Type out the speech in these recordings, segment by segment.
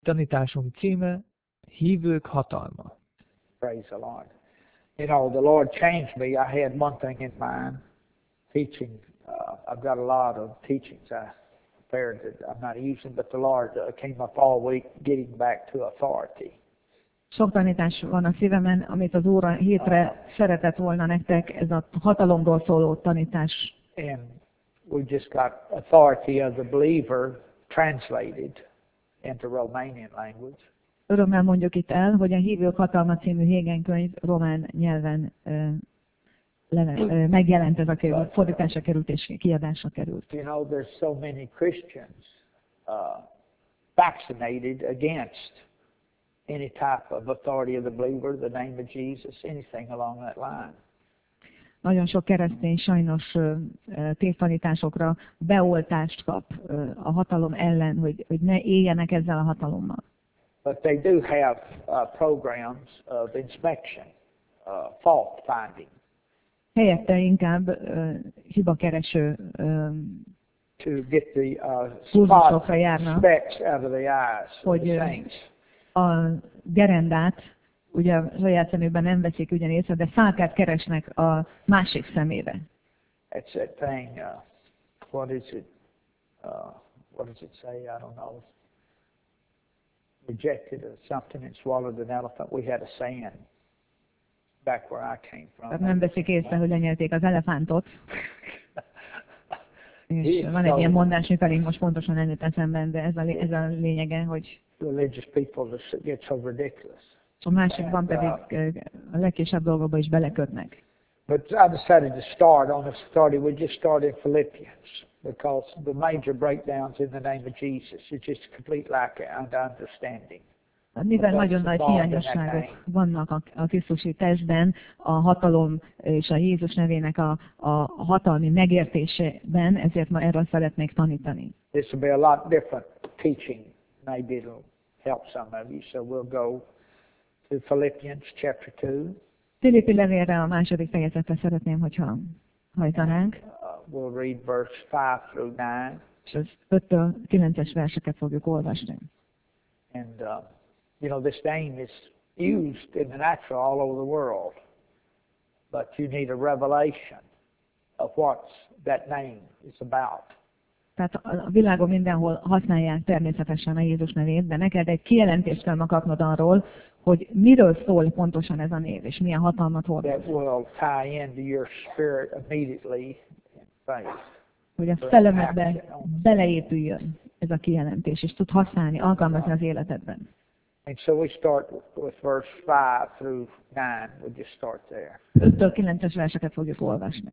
Tanításunk címe Hívők hatalma. Praise the Lord. You know, the Lord changed me. I had one thing in mind, teaching. I've got a lot of teachings I prepared that I'm not using, but the Lord came up all week getting back to authority. Sok tanítás van a szívemen, amit az Úr a hétre szeretett volna nektek, ez a hatalomról szóló tanítás. And we just got authority of the believer translated into Romanian language. Örömmel mondjuk itt el, hogy a Hívők hatalma című hégenkönyv román nyelven megjelent, ez a könyv, fordításra került és kiadásra került. You know, there's so many Christians vaccinated against any type of authority of the believer, the name of Jesus, anything along that line. Nagyon sok keresztény sajnos tévtanításokra beoltást kap a hatalom ellen, hogy ne éljenek ezzel a hatalommal. But they do have programs of inspection, fault finding. Helyette inkább hibakereső To get the kurzusokra járnak, specks out of the eyes of hogy the saints. a gerendát, ugye a saját szemükben nem veszik ugyan észre, de szálkát keresnek a másik szemébe. That's that thing, what does it say? I don't know. Rejected or something and swallowed an elephant. We had a saying back where I came from. Tehát nem veszik észre, hogy lenyelték az elefántot. És van egy ilyen mondás, mifelé most pontosan nem jut eszembe, de ez a lényege, hogy Religious people just get so ridiculous. a másikban pedig a legkisebb dolgokba is belekötnek. But I decided to start on this authority. We just start in Philippians because the major breakdowns in the name of Jesus is just complete lack of understanding. Mivel nagyon nagy hiányosságok vannak a Krisztusi testben, a hatalom és a Jézus nevének a hatalmi megértésében, ezért ma erről szeretnék tanítani. This will be a lot different teaching. Maybe it'll help some of you. So we'll go to Philippians chapter 2. Filippi levélre a második fejezetre szeretném, hogyha hajtanánk. We'll read verse 5 through 9. És az 5-től 9-es verseket fogjuk olvasni. And, you know, this name is used in the natural all over the world. But you need a revelation of what that name is about. Tehát a világon mindenhol használják természetesen a Jézus nevét, de neked egy kijelentést kell kapnod arról, hogy miről szól pontosan ez a név, és milyen hatalmat hordoz. That will tie into your spirit immediately in faith. Hogy a szellemedbe beleépüljön ez a kijelentés, és tud használni, alkalmazni az életedben. And so we start with verse 5 through 9. We'll just start there. 5-től 9-es verseket fogjuk olvasni.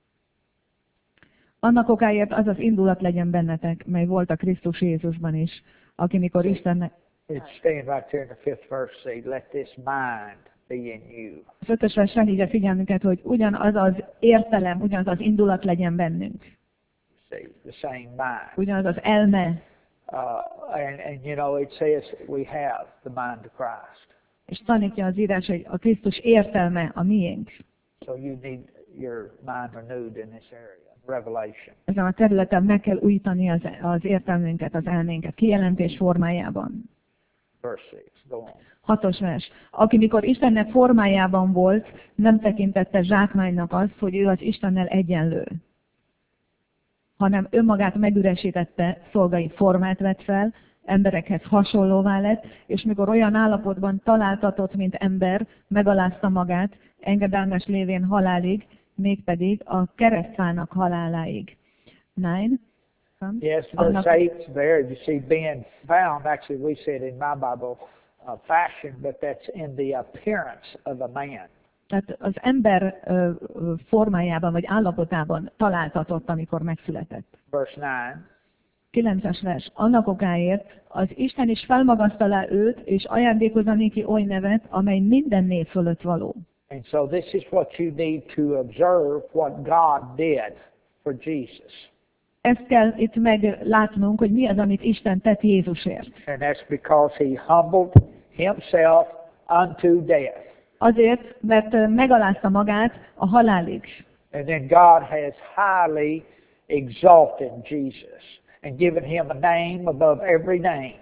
Annak okáért az az indulat legyen bennetek, mely volt a Krisztus Jézusban is, aki mikor Istennek... It's staying right there in the 5th verse. Say, let this mind be in you. Az 5-ös vers felhívja figyelmünket, hogy ugyanaz az értelem, ugyanaz az indulat legyen bennünk. See, the same mind. Ugyanaz az elme. And you know, it says we have the mind of Christ. És tanítja az írás, hogy a Krisztus értelme a miénk. So you need your mind renewed in this area. Revelation. Ezen a területen meg kell újítani az értelmünket, az elménket, kijelentés formájában. Verse 6, go on. 6-os vers. Aki mikor Istennek formájában volt, nem tekintette zsákmánynak azt, hogy ő az Istennel egyenlő, hanem önmagát megüresítette, szolgai formát vett fel, emberekhez hasonlóvá lett, és mikor olyan állapotban találtatott, mint ember, megalázta magát, engedelmes lévén halálig, mégpedig a keresztfának haláláig. 9. Yes, verse 8 there. You see, being found, actually we said in my Bible, fashion, but that's in the appearance of a man. Tehát az ember formájában vagy állapotában találtatott, amikor megszületett. Verse 9. 9-es vers. Annak okáért az Isten is felmagasztalá őt, és ajándékozza néki oly nevet, amely minden név fölött való. And so this is what you need to observe what God did for Jesus. Ezt kell itt meglátnunk, hogy mi az, amit Isten tett Jézusért. And that's because he humbled himself unto death. Azért, mert megalázta magát a halálig. And then God has highly exalted Jesus and given him a name above every name.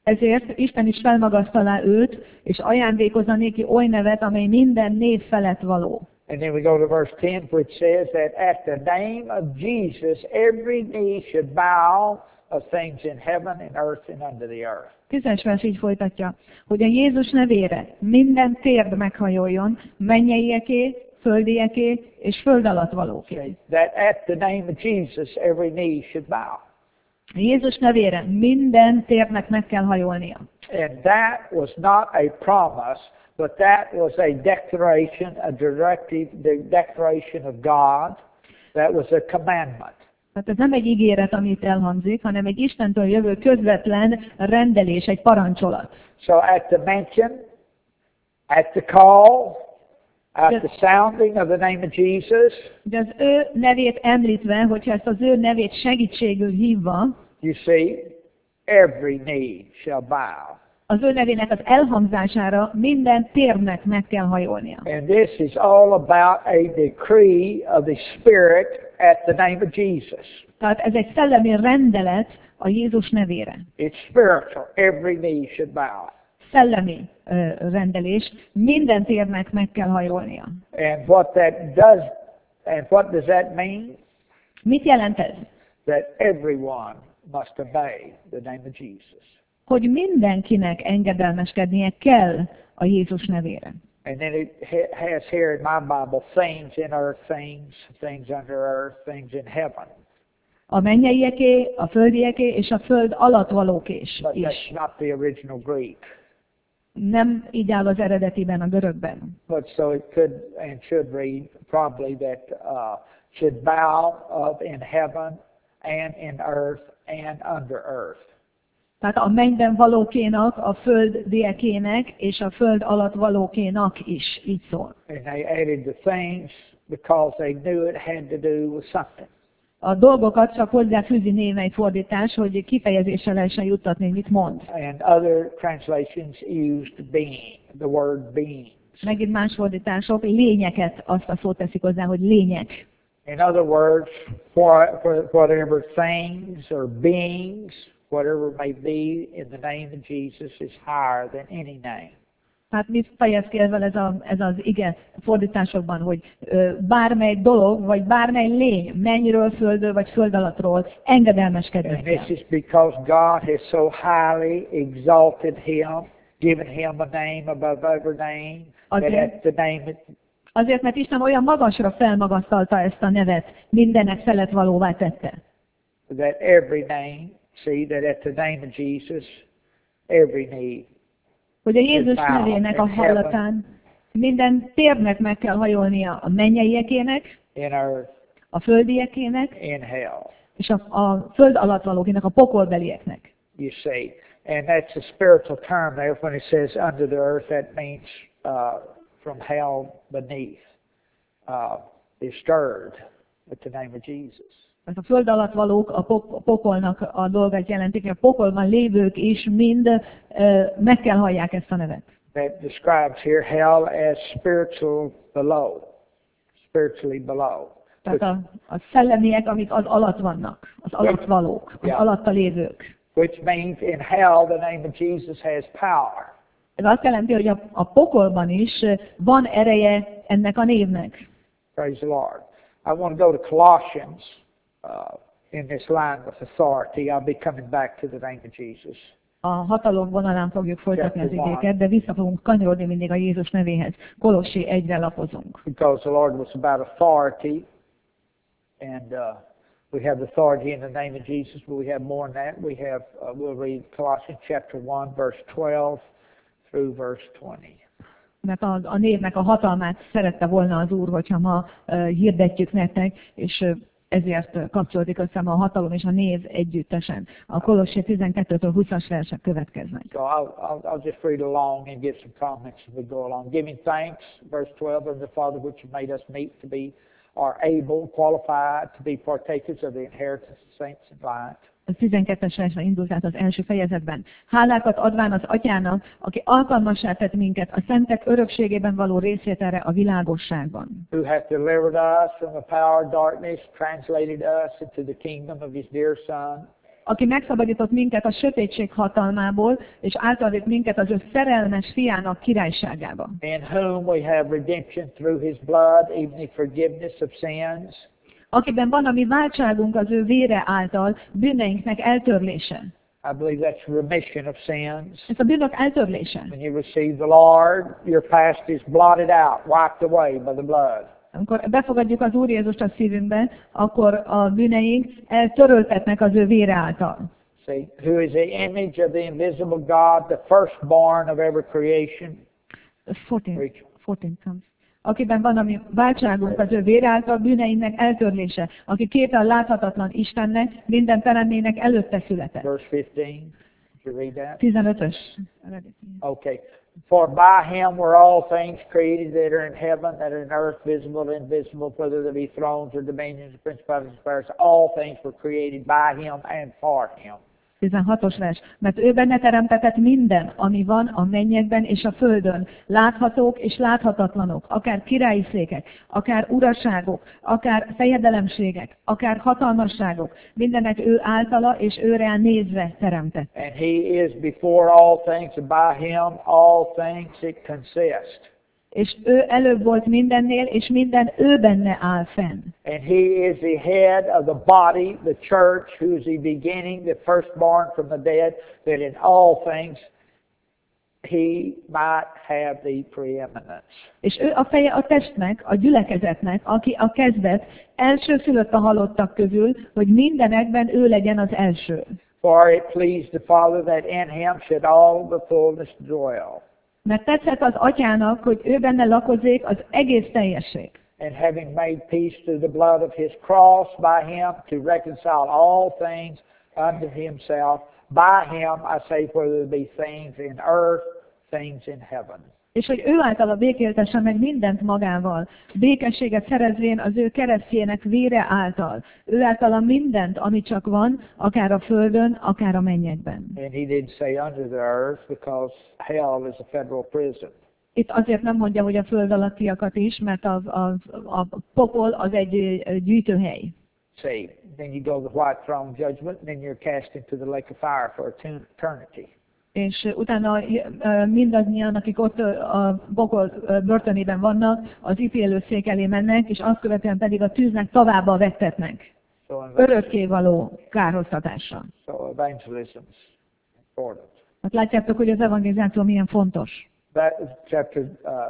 Ezért Isten is felmagasztalá őt, és ajándékozza néki oly nevet, amely minden név felett való. And then we go to verse 10, which says that at the name of Jesus, every knee should bow of things in heaven and earth and under the earth. 10-es vers így folytatja, hogy a Jézus nevére minden térd meghajoljon, mennyeieké, földieké és föld alatt valóké. That at the name of Jesus, every knee should bow. A Jézus nevére minden térdnek meg kell hajolnia. And that was not a promise, but that was a declaration, a directive, the declaration of God. That was a commandment. Tehát ez nem egy ígéret, amit elhangzik, hanem egy Istentől jövő közvetlen rendelés, egy parancsolat. So at the mention, at the call, at the sounding of the name of Jesus, De az ő nevét említve, hogyha ezt az ő nevét segítségül hívva, you see, every knee shall bow. az ő nevének az elhangzására minden térnek meg kell hajolnia. And this is all about a decree of the Spirit at the name of Jesus. Tehát ez egy szellemi rendelet a Jézus nevére. It's spiritual. Every knee should bow. Szellemi rendelés, minden térnek meg kell hajolnia. And what that does, and what does that mean? Mit jelent ez? That everyone must obey the name of Jesus. Hogy mindenkinek engedelmeskednie kell a Jézus nevére. And then it has here in my Bible things in earth, things under earth, things in heaven. A mennyeieké, a földieké és a föld alatt valók is. But that's not the original Greek. Nem így áll az eredetiben, a görögben. But so it could and should read probably that should bow up in heaven and in earth and under earth. Tehát a mennyben valókénak, a földiekének és a föld alatt valókénak is így szól. And they added the things because they knew it had to do with something. A dolgokat csak hozzáfűzi némely fordítás, hogy kifejezéssel lehessen juttatni, hogy mit mond. And other translations used being, the word being. Megint más fordítások lényeket, azt a szót teszik hozzá, hogy lények. In other words, for whatever things or beings, whatever may be in the name of Jesus is higher than any name. Hát mit fejez ki ez az ige fordításokban, hogy bármely dolog, vagy bármely lény, mennyről, földről, vagy föld alattról engedelmeskedni And kell. this is because God has so highly exalted him, given him a name above every name, that at the name Azért, mert Isten olyan magasra felmagasztalta ezt a nevet, mindenek felett valóvá tette. that every name, see that at the name of Jesus, every knee. Hogy a Jézus nevének a hallatán minden térnek meg kell hajolnia, a mennyeiekének, In earth, a földiekének, in hell, és a föld alatt valókének, a pokolbelieknek. you see. And that's a spiritual term there. When it says under the earth, that means from hell beneath is stirred with the name of Jesus. Tehát a föld alatt valók a pokolnak a dolgát jelentik, hogy a pokolban lévők is mind meg kell hallják ezt a nevet. That describes here hell as spiritually below. Tehát a szellemiek, amik az alatt vannak, az alatt valók, az alatta lévők. Which means in hell the name of Jesus has power. Ez azt jelenti, hogy a pokolban is van ereje ennek a névnek. Praise the Lord. I want to go to Colossians in this line with authority. I'll be coming back to the name of Jesus. A hatalom vonalán fogjuk folytatni az igéket, de vissza fogunk kanyarodni mindig a Jézus nevéhez. Kolossi 1-re lapozunk. Because the Lord was about authority, and we have authority in the name of Jesus, but we have more than that. We have, we'll read Colossians chapter 1, verse 12 through verse 20. Mert a névnek a hatalmát szerette volna az Úr, hogyha ma hirdetjük nektek, és ezért kapcsolódik össze a hatalom és a név együttesen. A Kolossi 12-től 20-as versek következnek. So I'll just read along and give some comments as we go along. Giving thanks, verse 12, of the Father which made us meet to be, are able, qualified to be partakers of the inheritance of saints in light. A 12-es versre indult át az első fejezetben. Hálákat adván az Atyának, aki alkalmassá tett minket a szentek örökségében való részvételre a világosságban. Who hath delivered us from the power of darkness, translated us into the kingdom of his dear Son, aki megszabadított minket a sötétség hatalmából, és átadott minket az ő szerelmes fiának királyságába. in whom we have redemption through his blood, even the forgiveness of sins. Akiben van a mi váltságunk az ő vére által, bűneinknek eltörlése. I believe that's remission of sins. Ez a bűnök eltörlése. When you receive the Lord, your past is blotted out, wiped away by the blood. Amikor befogadjuk az Úr Jézust a szívünkbe, akkor a bűneink eltöröltetnek az ő vére által. See, who is the image of the invisible God, the firstborn of every creation. 14 comes. Akiben van a mi váltságunk az ő vére által, bűneinknek eltörlése, aki képe a láthatatlan Istennek, minden teremtménynek előtte született. Verse 15. Did you read that? 15-ös. Okay. For by him were all things created that are in heaven, that are in earth, visible and invisible, whether there be thrones or dominions, principalities and powers. All things were created by him and for him. 16-os vers. Mert ő benne teremtetett minden, ami van a mennyekben és a földön, láthatók és láthatatlanok, akár királyi székek, akár uraságok, akár fejedelemségek, akár hatalmasságok, mindenek ő általa és őre nézve teremtett. And he is before all things, and by him all things it consist. És ő előbb volt mindennél, és minden ő benne áll fenn. And he is the head of the body, the church, who is the beginning, the firstborn from the dead, that in all things he might have the preeminence. És ő a feje a testnek, a gyülekezetnek, aki a kezdet, elsőszülött a halottak közül, hogy mindenekben ő legyen az első. For it pleased the Father that in him should all the fullness dwell. Mert tetszett az atyának, hogy ő benne lakozik az egész teljesség. And having made peace through the blood of his cross by him to reconcile all things unto himself. By him, I say, whether there be things in earth, things in heaven. És hogy ő általa békéltesse meg mindent magával, békességet szerezvén az ő keresztjének vére által. Ő általa mindent, ami csak van, akár a földön, akár a mennyekben. And he didn't say under the earth, because hell is a federal prison. Itt azért nem mondja, hogy a föld alattiakat is, mert a pokol az egy gyűjtőhely. See, then you go to the white throne judgment, and then you're cast into the lake of fire for eternity. És utána mindannyian, akik ott a pokol börtönében vannak, az ítélőszék elé mennek, és azt követően pedig a tűznek tavába vettetnek. Örökkévaló kárhoztatásra. So evangelism is important. Hát látjátok, hogy az evangelizáció milyen fontos. That is chapter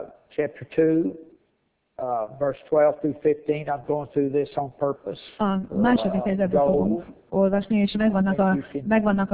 2, verse 12 through 15. I'm going through this on purpose. A második fejezetből fogunk olvasni, és megvannak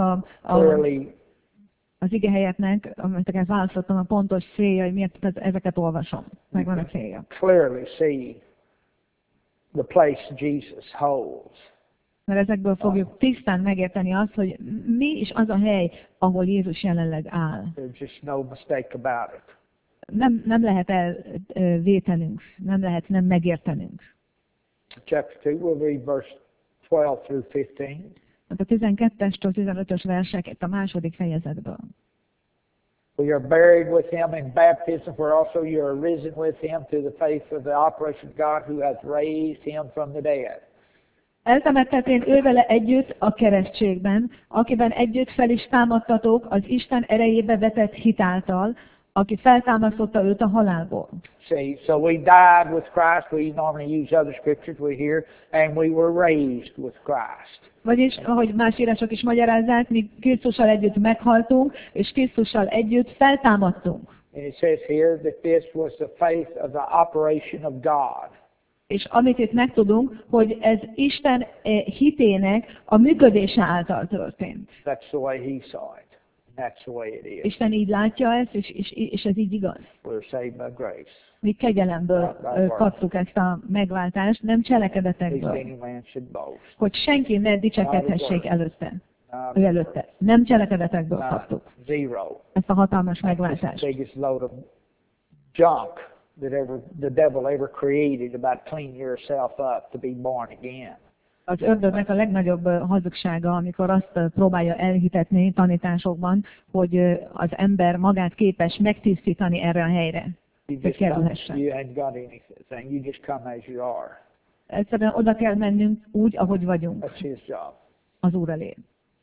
az igehelyeknek, amelyeket választottam, a pontos célja, hogy miért ezeket olvasom. Megvan a célja. Clearly see the place Jesus holds. Mert ezekből fogjuk tisztán megérteni azt, hogy mi is az a hely, ahol Jézus jelenleg áll. There's just no mistake about it. Nem lehet elvétenünk, nem lehet nem megértenünk. Chapter 2, we'll read verse 12 through 15. A 12-estől 15-ös versek itt a második fejezetből. We are buried with him in baptism, where also you are risen with him through the faith of the operation of God who hath raised him from the dead. Eltemettetén ő vele együtt a keresztségben, akiben együtt fel is támadtatok az Isten erejébe vetett hitáltal, aki feltámasztotta őt a halálból. See, so we died with Christ. We normally use other scriptures we hear, and we were raised with Christ. Vagyis, ahogy más írások is magyarázzák, mi Krisztussal együtt meghaltunk, és Krisztussal együtt feltámadtunk. And it says here that this was the faith of the operation of God. És amit itt megtudunk, hogy ez Isten hitének a működése által történt. That's the way he saw it. That's the way it is. Isten így látja ezt, és ez így igaz. We're saved by grace. Mi kegyelemből kaptuk ezt a megváltást, nem Lest cselekedetekből. any man should boast. Hogy senki ne dicsekedhessék előtte. Ő előtte. Nem cselekedetekből kaptuk Zero. ezt a hatalmas That's the megváltást. biggest load of junk that the devil ever created about cleaning yourself up to be born again. Az ördögnek a legnagyobb hazugsága, amikor azt próbálja elhitetni tanításokban, hogy az ember magát képes megtisztítani erre a helyre, hogy kerülhessen. You ain't got anything. You just come as you are. Egyszerűen oda kell mennünk úgy, ahogy vagyunk That's his job. az Úr elé.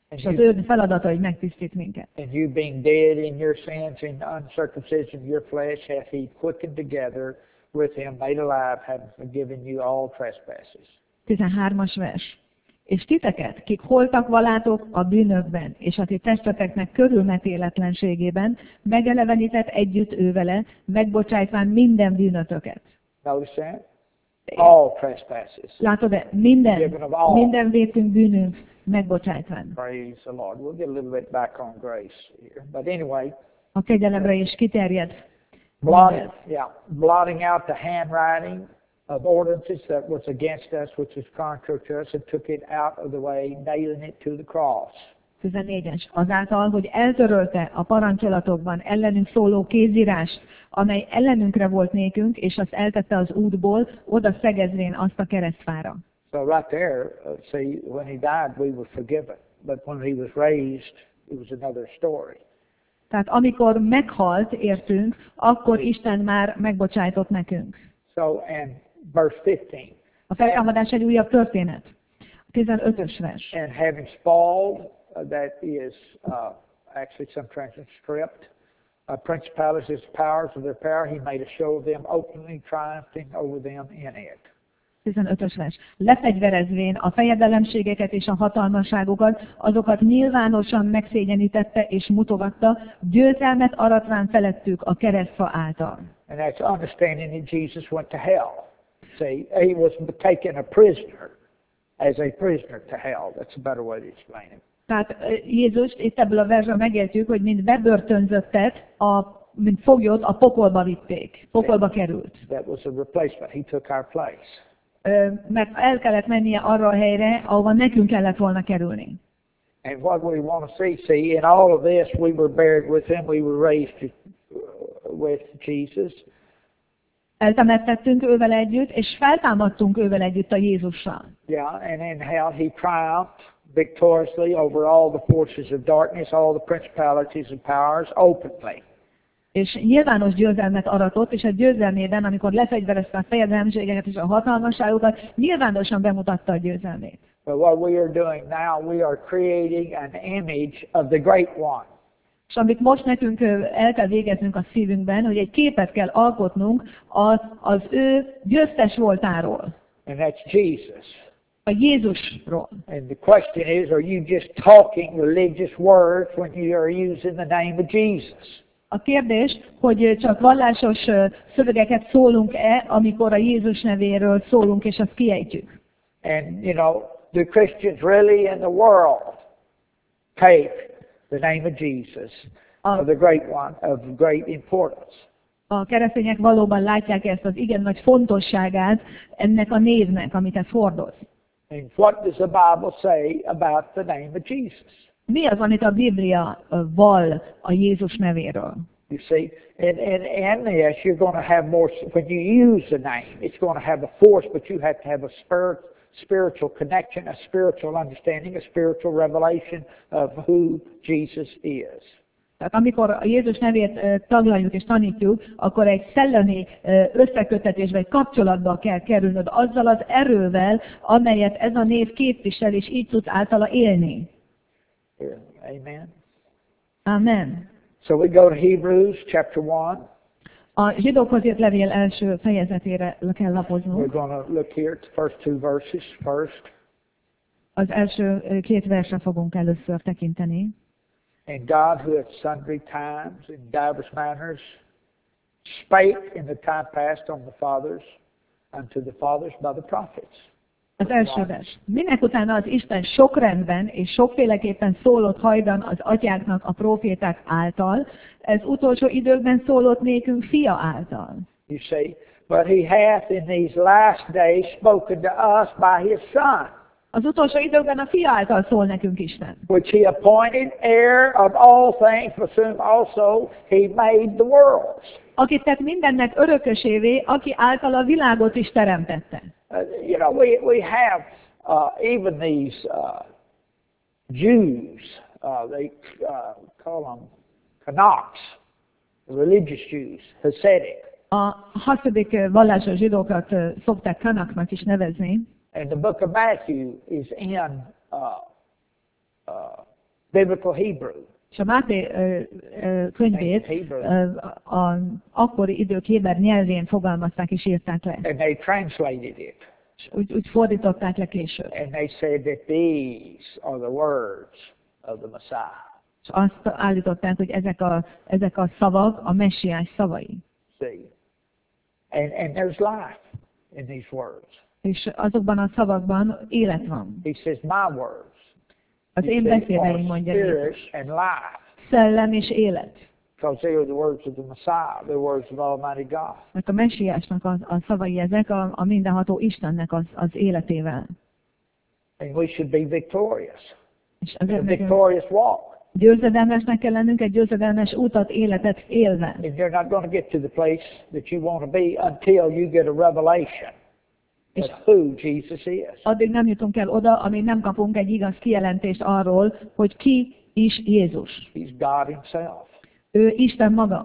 És az ő feladata, hogy megtisztít minket. And you being dead in your sins and uncircumcision of your flesh, hath he quickened together with him, made alive, having forgiven you all trespasses. 13. vers. És titeket, kik holtak valátok a bűnökben, és a ti testeteknek körülmetéletlenségében, megelevenített együtt ővele, megbocsájtván minden bűnötöket. Notice that? All trespasses. Látod-e? Minden vétünk bűnünk megbocsájtván. Praise the Lord. We'll get a little bit back on grace here. But anyway, A kegyelemre is kiterjed. blotting out the handwriting of ordinances that was against us, which was contrary to us, and took it out of the way, nailing it to the cross. 14-es. Azáltal, hogy eltörölte a parancsolatokban ellenünk szóló kézírást, amely ellenünkre volt nékünk, és azt eltette az útból, oda szegezvén azt a keresztfára. So right there, see, when he died, we were forgiven. But when he was raised, it was another story. Tehát amikor meghalt, értünk, akkor Isten már megbocsájtott nekünk. So, and verse 15. A feltámadás egy újabb történet. 15-ös vers. And having spoiled, that is actually some translations stripped, principalities, powers of their power, he made a show of them, openly triumphing over them in it. 15-ös vers. Lefegyverezvén a fejedelemségeket és a hatalmasságokat, azokat nyilvánosan megszégyenítette és mutogatta, győzelmet aratván felettük a keresztfa által. And that's understanding that Jesus went to hell. See, he was taken a prisoner, as a prisoner to hell. That's a better way to explain it. Tehát Jézus, itt ebből a versből megértjük, hogy mint bebörtönzöttet, mint foglyot a pokolba vitték, pokolba került. That was a replacement. He took our place. Mert el kellett mennie arra a helyre, ahova nekünk kellett volna kerülni. And what we want to see, in all of this, we were buried with him, we were raised with Jesus. Eltemettettünk ővel együtt, és feltámadtunk ővel együtt a Jézussal. Yeah, and in hell he triumphed victoriously over all the forces of darkness, all the principalities and powers openly. És nyilvános győzelmet aratott, és a győzelmében, amikor lefegyverezte a fejedelemségeket és a hatalmasságokat, nyilvánosan bemutatta a győzelmét. But what we are doing now, we are creating an image of the Great One. És amit most nekünk el kell végeznünk a szívünkben, hogy egy képet kell alkotnunk az ő győztes voltáról. And that's Jesus. A Jézusról. And the question is, are you just talking religious words when you are using the name of Jesus? A kérdés, hogy csak vallásos szövegeket szólunk-e, amikor a Jézus nevéről szólunk, és azt kiejtjük. And, do Christians really in the world take the name of Jesus, of the great one, of great importance? A keresztények valóban látják ezt az igen nagy fontosságát ennek a névnek, amit ez hordoz. And what does the Bible say about the name of Jesus? Mi az, amit a Biblia vall a Jézus nevéről? You see, in this, you're going to have more, when you use the name, it's going to have a force, but you have to have a spiritual connection, a spiritual understanding, a spiritual revelation of who Jesus is. Tehát amikor a Jézus nevét taglaljuk és tanítjuk, akkor egy szellemi összekötetésbe, egy kapcsolatba kell kerülnöd azzal az erővel, amelyet ez a név képvisel, és így tudsz általa élni. Amen. Amen. So we go to Hebrews chapter 1. A zsidókhoz írt levél első fejezetére kell lapoznunk. We're going to look here at the first two verses first. Az első két versre fogunk először tekinteni. And God, who at sundry times in divers manners spake in the time past on the fathers, unto the fathers by the prophets. Az első vers. Minek utána az Isten sok rendben és sokféleképpen szólott hajdan az atyáknak a próféták által, ez utolsó időkben szólott nékünk fia által. You see, but he hath in these last days spoken to us by his Son. Az utolsó időkben a fia által szól nekünk Isten. Which he appointed heir of all things, for whom also he made the worlds. Akit tett mindennek örökösévé, aki által a világot is teremtette. We have even these Jews, they call them Canucks, the religious Jews, Hasidic. A hasidik vallásos zsidókat szokták Kanaknak is nevezni. And the book of Matthew is in biblical Hebrew. És a Máté könyvét az akkori idők héber nyelvén fogalmazták és írták le. And they translated it. És úgy fordították le később. And they said that these are the words of the Messiah. És azt állították, hogy ezek a szavak a messiás szavai. See? And there's life in these words. És azokban a szavakban élet van. He says, my words. Az én beszédeim, mondja Jézus. And life. Szellem és élet. Because they are the words of the Messiah, the words of Almighty God. Mert a messiásnak a szavai ezek, a mindenható Istennek az életével. And we should be victorious. És A azért victorious walk. győzedelmesnek kell lennünk, egy győzedelmes utat, életet élve. And you're not going to get to the place that you want to be until you get a revelation of who Jesus is. Addig nem jutunk el oda, amíg nem kapunk egy igaz kijelentést arról, hogy ki is Jézus. He's God himself. Ő Isten maga.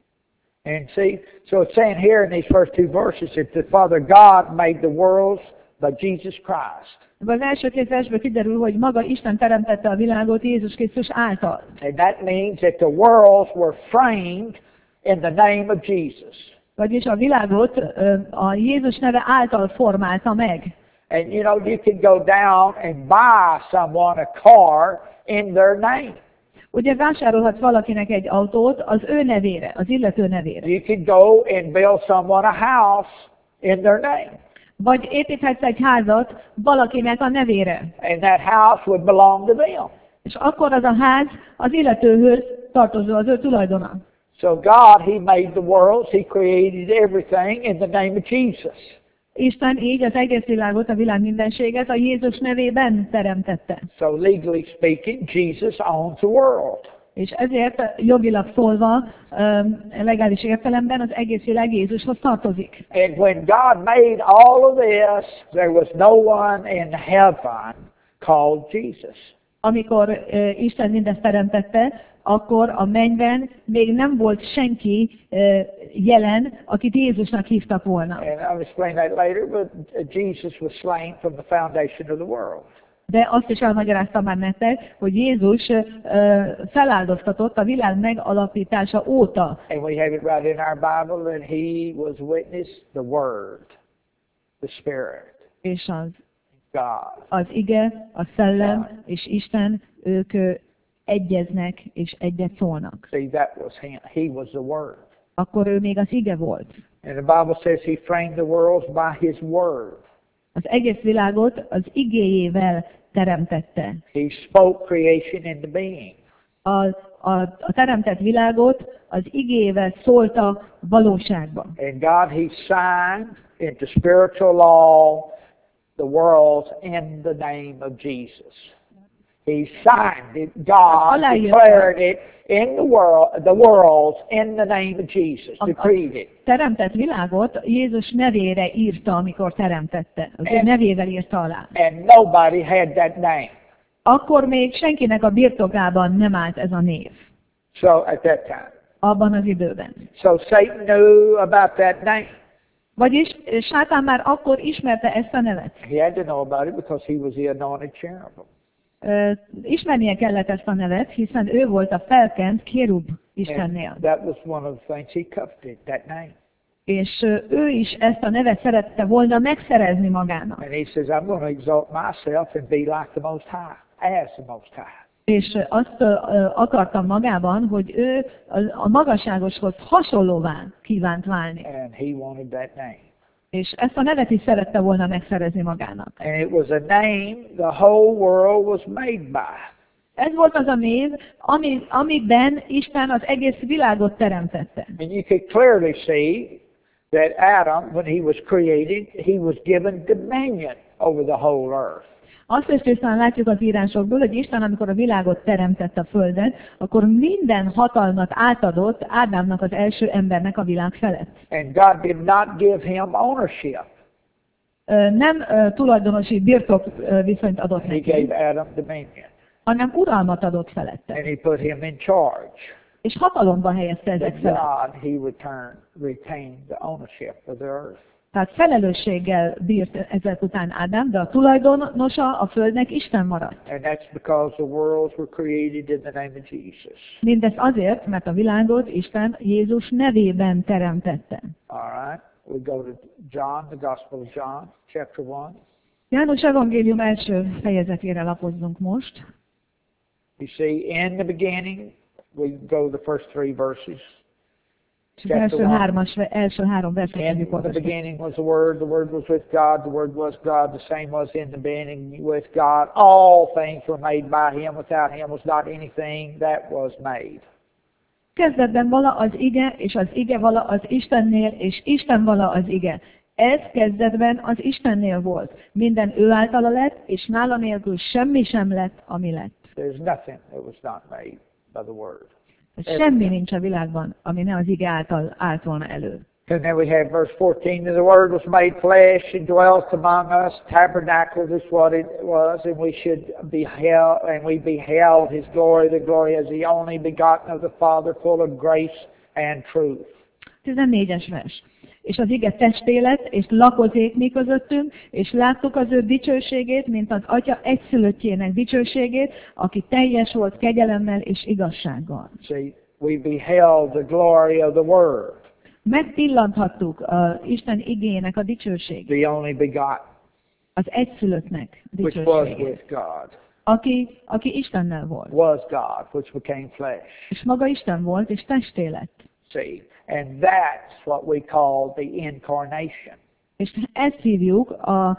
And see, so it's saying here in these first two verses that the Father God made the worlds by Jesus Christ. Az első két versből kiderül, hogy maga Isten teremtette a világot Jézus Krisztus által. And that means that the worlds were framed in the name of Jesus. Vagyis a világot a Jézus neve által formálta meg. And you know, you can go down and buy someone a car in their name. Ugye vásárolhatsz valakinek egy autót az ő nevére, az illető nevére. You can go and build someone a house in their name. Vagy építhetsz egy házat valakinek a nevére. And that house would belong to them. És akkor az a ház az illetőhöz tartozó, az ő tulajdona. So God, He made the worlds, He created everything in the name of Jesus. Isten így az egész világot, a világ mindenséget a Jézus nevében teremtette. So legally speaking, Jesus owns the world. És ezért jogilag szólva, legális értelemben az egész világ Jézushoz tartozik. And when God made all of this, there was no one in heaven called Jesus. Amikor Isten mindezt teremtette, akkor a mennyben még nem volt senki jelen, akit Jézusnak hívtak volna. And I'll explain that later, but Jesus was slain from the foundation of the world. De azt is elmagyaráztam már nektek, hogy Jézus feláldoztatott a világ megalapítása óta. And we have it right in our Bible that He was witness, the Word, the Spirit, És God. az ige, a szellem és Isten, ők egyeznek és egyet szólnak. See, that was Him. He was the Word. Akkor ő még az ige volt. And the Bible says He framed the worlds by His Word. Az egész világot az igéjével teremtette. He spoke creation into being. A teremtett világot az igével szólta valóságba. And God, He signed into spiritual law the worlds in the name of Jesus. He signed it. God declared it in the worlds in the name of Jesus. Decreed it. Teremtett világot Jézus nevére írta, amikor teremtette. Az ő nevével írta alá. And nobody had that name. Akkor még senkinek a birtokában nem állt ez a név. So at that time. Abban az időben. So Satan knew about that name. Vagyis Sátán már akkor ismerte ezt a nevet. He had to know about it because he was the anointed cherubim. Ismernie kellett ezt a nevet, hiszen ő volt a felkent kérub Istennél. That was one of the things he coveted, that name. És ő is ezt a nevet szerette volna megszerezni magának. And he says, I'm going to exalt myself and be like the Most High, as the Most High. És azt akartam magában, hogy ő a magasságoshoz hasonlóvá kívánt válni. And he wanted that name. És ezt a nevet is szerette volna megszerezni magának. And it was a name the whole world was made by. Ez volt az a név, amiben Isten az egész világot teremtette. And you could clearly see that Adam, when he was created, he was given dominion over the whole earth. Azt is tisztán látjuk az írásokból, hogy Isten, amikor a világot teremtette a Földet, akkor minden hatalmat átadott Ádámnak, az első embernek a világ felett. And God did not give him ownership. Nem tulajdonosi birtok viszonyt adott He neki, gave Adam dominion. hanem uralmat adott felette. And he put him in charge. És hatalomba helyezte ezek But felett. God, he retained the ownership of the earth. Tehát felelősséggel bírt ezek után Ádám, de a tulajdonosa a földnek Isten maradt. And that's because the worlds were created in the name of Jesus. Mindez azért, mert a világot Isten Jézus nevében teremtette. All right. We go to John, the Gospel of John, chapter 1. János evangélium első fejezetére lapozzunk most. You see, in the beginning, we go to the first 3 verses. És az első három verset In fogjuk the olvasni. beginning was the Word was with God, the Word was God, the same was in the beginning with God. All things were made by Him, without Him was not anything that was made. Kezdetben vala az ige, és az ige vala az Istennél, és Isten vala az ige. Ez kezdetben az Istennél volt. Minden ő általa lett, és nála nélkül semmi sem lett, ami lett. There's nothing that was not made by the Word. Semmi nincs a világban, ami ne az ige által állt volna elő. And then we have verse 14, and the Word was made flesh and dwelt among us, tabernacled is what it was, and we beheld His glory, the glory as the only begotten of the Father, full of grace and truth. 14-es vers. És az ige testé lett, és lakozék mi közöttünk, és láttuk az ő dicsőségét, mint az Atya egyszülöttjének dicsőségét, aki teljes volt kegyelemmel és igazsággal. See, we beheld the glory of the Word, Megpillanthattuk Isten igének a dicsőségét, the only begotten, az egyszülöttnek which was dicsőségét, with God, aki Istennel volt. was God, which became flesh. És maga Isten volt, és testé lett. See, and that's what we call the incarnation. És ezt hívjuk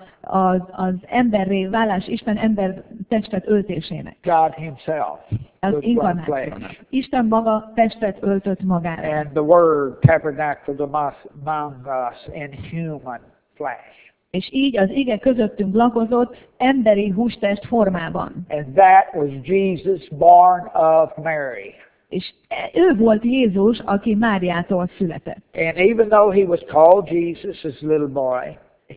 az emberré válás, Isten ember testet öltésének. God Himself Az was one inkarnációnak. flesh. Isten maga testet öltött magára. And the Word tabernacled among us in human flesh. És így az ige közöttünk lakozott emberi hústest formában. And that was Jesus, born of Mary. És ő volt Jézus, aki Máriától született. And even though he was called Jesus as a little boy,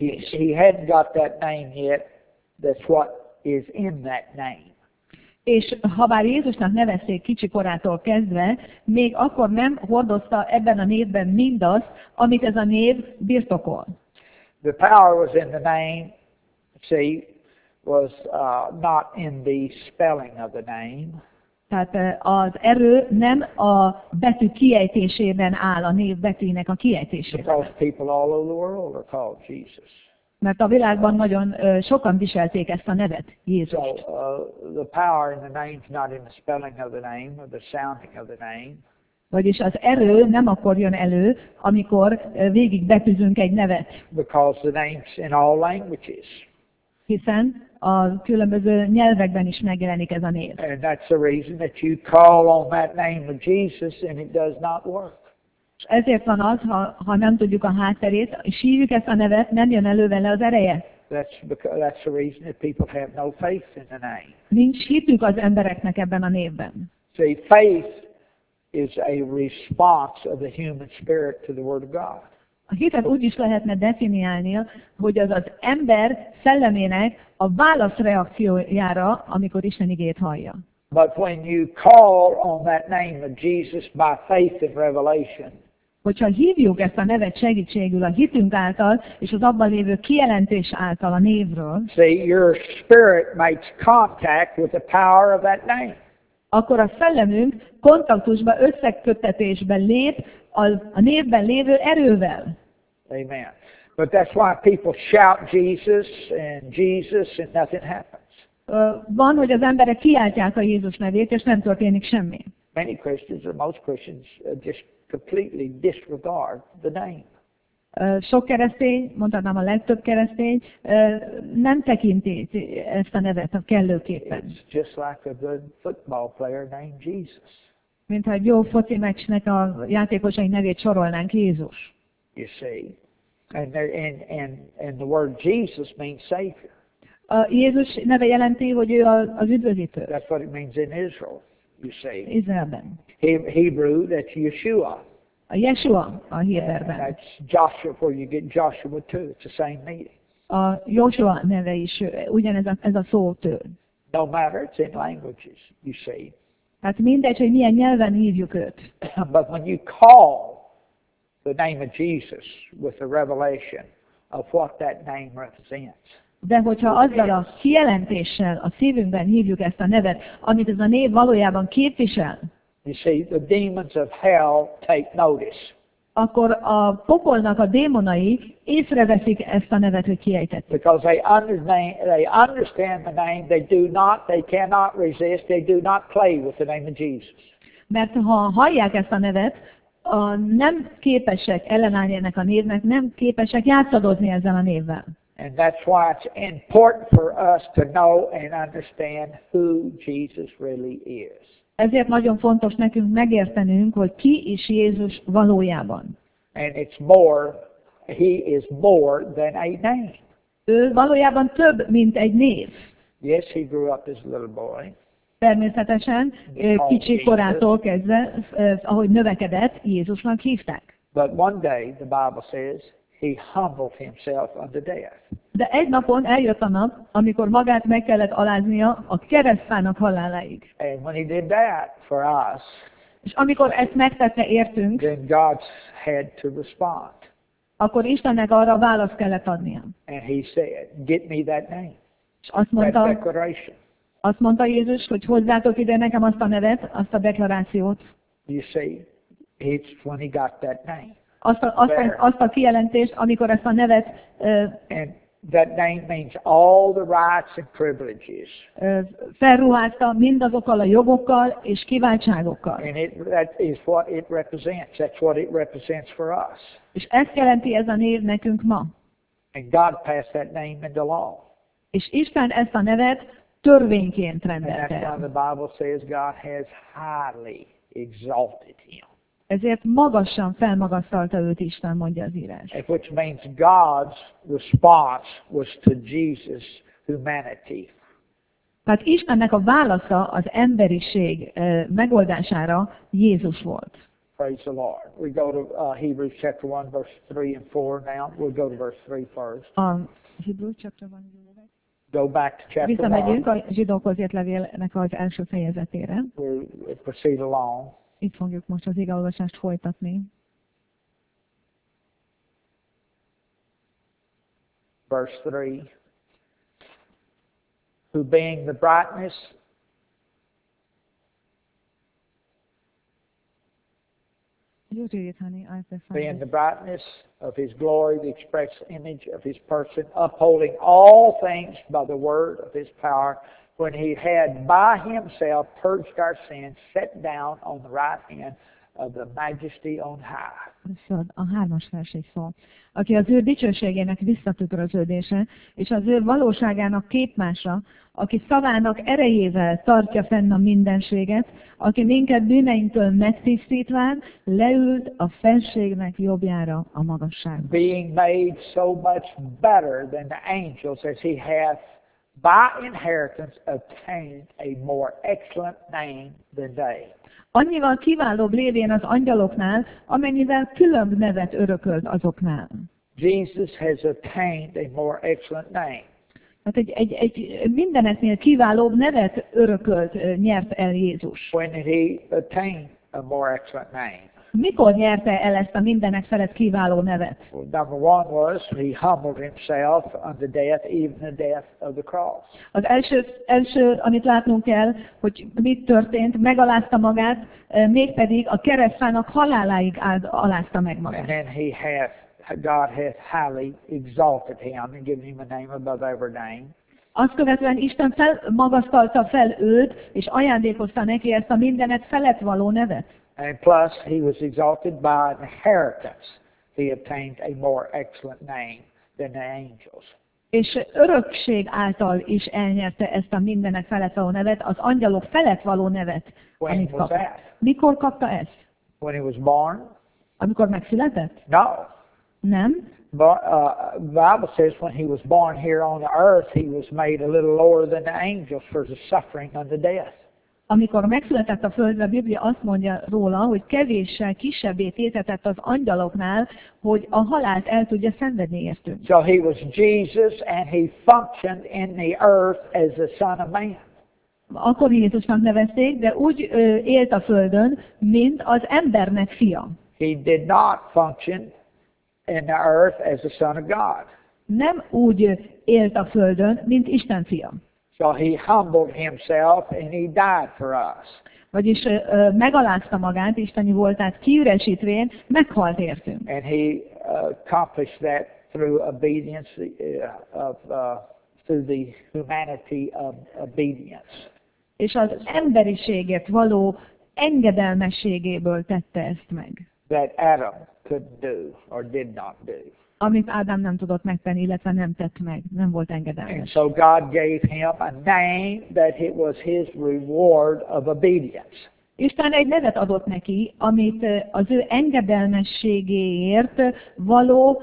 he hadn't got that name yet. That's what is in that name. És ha bár Jézusnak nevezték kicsi korától kezdve, még akkor nem hordozta ebben a névben mindazt, amit ez a név birtokol. The power was in the name, see, was not in the spelling of the name. Tehát az erő nem a betű kiejtésében áll, a név betűinek a kiejtésében. Because people all over the world are called Jesus. Mert a világban nagyon sokan viselték ezt a nevet, So Jézust. the power in the name is not in the spelling of the name or the sounding of the name. Vagyis az erő nem akkor jön elő, amikor végig betűzünk egy nevet, Because the name's in all languages. hiszen a különböző nyelvekben is megjelenik ez a név. And that's the reason that you call on that name of Jesus and it does not work. És ezért van az, ha nem tudjuk a hátterét, és hívjuk ezt a nevet, nem jön elő vele az ereje. That's the reason that people have no faith in the name. Nincs hitük az embereknek ebben a névben. See, faith is a response of the human spirit to the Word of God. A hitet úgy is lehetne definiálni, hogy az az ember szellemének a válaszreakciójára, amikor Isten igét hallja. But when you call on that name of Jesus by faith and revelation, Hogyha hívjuk ezt a nevet segítségül a hitünk által, és az abban lévő kijelentés által a névről, see, your spirit makes contact with the power of that name. akkor a szellemünk kontaktusba, összeköttetésbe lép a névben lévő erővel. Amen. But that's why people shout Jesus and nothing happens. Van, hogy az emberek kiáltják a Jézus nevét, és nem történik semmi. Many Christians, or most Christians, just completely disregard the name. Sok keresztény, mondhatnám a legtöbb keresztény, nem tekinti ezt a nevet a kellőképpen. It's just like a good football player named Jesus. Mintha egy jó foci meccsnek a játékosai nevét sorolnánk, Jézus. You see, and the word Jesus means Savior. A Jézus neve jelenti, hogy ő az üdvözítő. That's what it means in Israel. You see, Izraelben. Hebrew, that's Yeshua. A Yeshua a And Héberben. that's Joshua, where you get Joshua too. It's the same meaning. A Joshua neve is ugyanez ez a szótől. No matter, it's in languages. You see, Hát mindegy, hogy milyen nyelven hívjuk őt. but when you call the name of Jesus with the revelation, of what that name represents. De hogyha azzal a kijelentéssel a szívünkben hívjuk ezt a nevet, amit ez a név valójában képvisel, You see, the demons of hell take notice. akkor a pokolnak a démonai észreveszik ezt a nevet, hogy kiejtettük. Because they understand the name, they cannot resist, they do not play with the name of Jesus. Mert ha hallják ezt a nevet, nem képesek ellenállni ennek a névnek, nem képesek játszadozni ezzel a névvel. And that's why it's important for us to know and understand who Jesus really is. Ezért nagyon fontos nekünk megértenünk, hogy ki is Jézus valójában. And he is more than a name. Ő valójában több, mint egy név. Yes, he grew up as a little boy. Természetesen kicsi korától kezdve, ahogy növekedett, Jézusnak hívták. But one day, the Bible says, he humbled himself unto death. De egy napon eljött a nap, amikor magát meg kellett aláznia a keresztfának haláláig. And when he did that for us, És amikor ezt megtette értünk, then God had to respond. akkor Istennek arra választ kellett adnia. And he said, get me that name, És azt that mondta, declaration. Jézus, hogy hozzátok ide nekem azt a nevet, azt a deklarációt, You see, it's when he got that name. azt a kijelentést, amikor ezt a nevet And that name means all the rights and privileges. felruházta mindazokkal a jogokkal és kiváltságokkal. And that is what it represents. That's what it represents for us. És ezt jelenti ez a név nekünk ma. And God passed that name into law. És Isten ezt a nevet törvényként And rendelte that's why el. the Bible says God has highly exalted him. Ezért magasan felmagasztalta őt Isten, mondja az írás. Which means God's response was to Jesus' humanity. Tehát Istennek a válasza az emberiség megoldására Jézus volt. Praise the Lord. We go to Hebrews chapter 1, verse 3 and 4 now. We'll go to verse 3 first. A Hebrews chapter 1. Go back to chapter 1. Visszamegyünk a zsidókhoz írt levélnek az első fejezetére. We'll proceed along. Itt fogjuk most az igeolvasást folytatni. Verse 3. Who being the brightness You read it, honey. I have to find being it. the brightness of his glory, the express image of his person, upholding all things by the word of his power, when he had by himself purged our sins, sat down on the right hand of the majesty on high. A 3-as verség szól. Aki az ő dicsőségének visszatükröződése, és az ő valóságának képmása, aki szavának erejével tartja fenn a mindenséget, aki minket bűneinktől megtisztítván, leült a fenségnek jobbjára a magasságban. Being made so much better than the angels, as he hath by inheritance obtained a more excellent name than they. Annyival kiválóbb lévén az angyaloknál, amennyivel különb nevet örökölt azoknál. Jesus has obtained a more excellent name. Tehát egy mindeneknél kiválóbb nevet örökölt, nyert el Jézus. When did he obtain a more excellent name? Mikor nyerte el ezt a mindenek felett kiváló nevet? Well, number one was he humbled himself unto death, even the death of the cross. Az első, amit látnunk kell, hogy mit történt, megalázta magát, mégpedig a keresztfának haláláig alázta meg And magát. then God hath highly exalted him and given him a name above every name. Azt követően Isten magasztalta fel őt, és ajándékozta neki ezt a mindenek felett való nevet. And plus, he was exalted by inheritance. He obtained a more excellent name than the angels. És örökség által is elnyerte ezt a mindenek felett való nevet, az angyalok felett való nevet, When amit was kapott. that? Mikor kapta ezt? When he was born? Amikor megszületett? No. Nem. But, the Bible says when he was born here on the earth, he was made a little lower than the angels for the suffering unto death. Amikor megszületett a földre, a Biblia azt mondja róla, hogy kevéssel kisebbé tétetett az angyaloknál, hogy a halált el tudja szenvedni értünk. So he was Jesus and he functioned in the earth as the Son of Man. Akkor Jézusnak nevezték, de úgy élt a földön, mint az embernek fia. He did not function in the earth as the Son of God. nem úgy élt a földön, mint Isten fia. So he humbled himself and he died for us. Vagyis megalázta magát, isteni voltát kiüresítvén, meghalt értünk. And he accomplished that through obedience through the humanity of obedience. És az emberiségért való engedelmességéből tette ezt meg. That Adam couldn't do or did not do. Amit Ádám nem tudott megtenni, illetve nem tett meg, nem volt And engedelmes. so God gave him a name that it was his reward of obedience. Isten egy nevet adott neki, amit az ő engedelmességéért való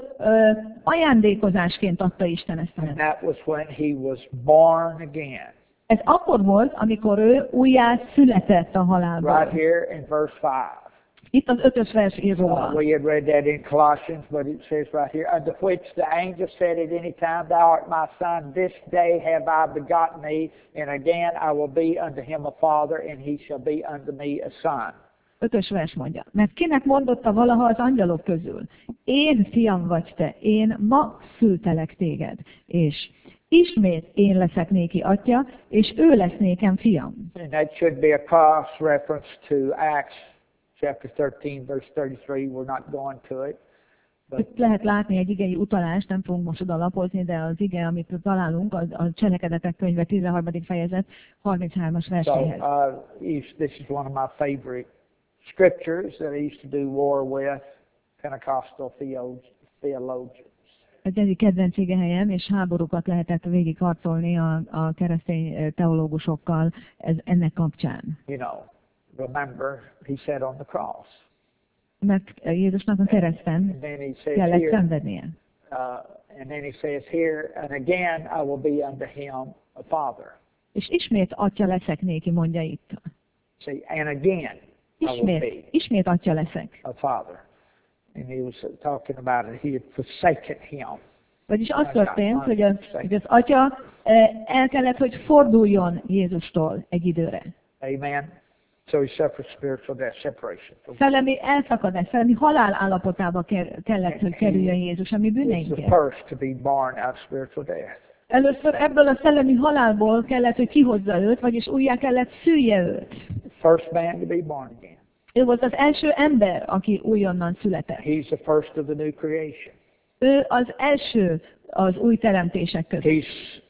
ajándékozásként adta Isten ezt a And nevet. that was when he was born again. Ez akkor volt, amikor ő újjá született a Right halálból. here in verse 5. Itt az 5-ös vers ír róla. We had read that in Colossians, but it says right here, unto which the angel said at any time, Thou art my son, this day have I begotten thee, and again I will be unto him a father, and he shall be unto me a son. 5-ös vers mondja. Mert kinek mondotta valaha az angyalok közül, én fiam vagy te, én ma szültelek téged, és ismét én leszek néki atya, és ő lesz nékem fiam. And that should be a cross reference to Acts chapter 13, verse 33. We're not going to it. Itt lehet látni egy igei utalást, nem fogunk most oda lapozni, de az ige, amit találunk, a Cselekedetek könyve 13. fejezet 33-as verséhez. This is one of my favorite scriptures that I used to do war with Pentecostal theologians. Ez egyik kedvenc igehelyem, és háborúkat lehetett végig harcolni a keresztény teológusokkal ennek kapcsán. You know, remember, he said on the cross. Mert Jézusnak a kereszten And then he says kellett here, szenvednie. and then he says here, and again I will be unto him a father. És ismét atya leszek néki, mondja itt. See, and again I will be Ismét atya leszek. a father. And he was talking about it. He had forsaken him. Vagyis az történt, hogy az atya el kellett, hogy forduljon Jézustól egy időre. Amen. So he suffered spiritual death, separation. Szellemi elszakadás, szellemi halál állapotába kellett, hogy kerüljön Jézus, ami He was the bűneinkért. first to be born out of spiritual death. Először ebből a szellemi halálból kellett, hogy kihozza őt, vagyis újjá kellett szülje őt. First man to be born again. Ő volt az első ember, aki újonnan született. He's the first of the new creation. Ő az első az új teremtések között.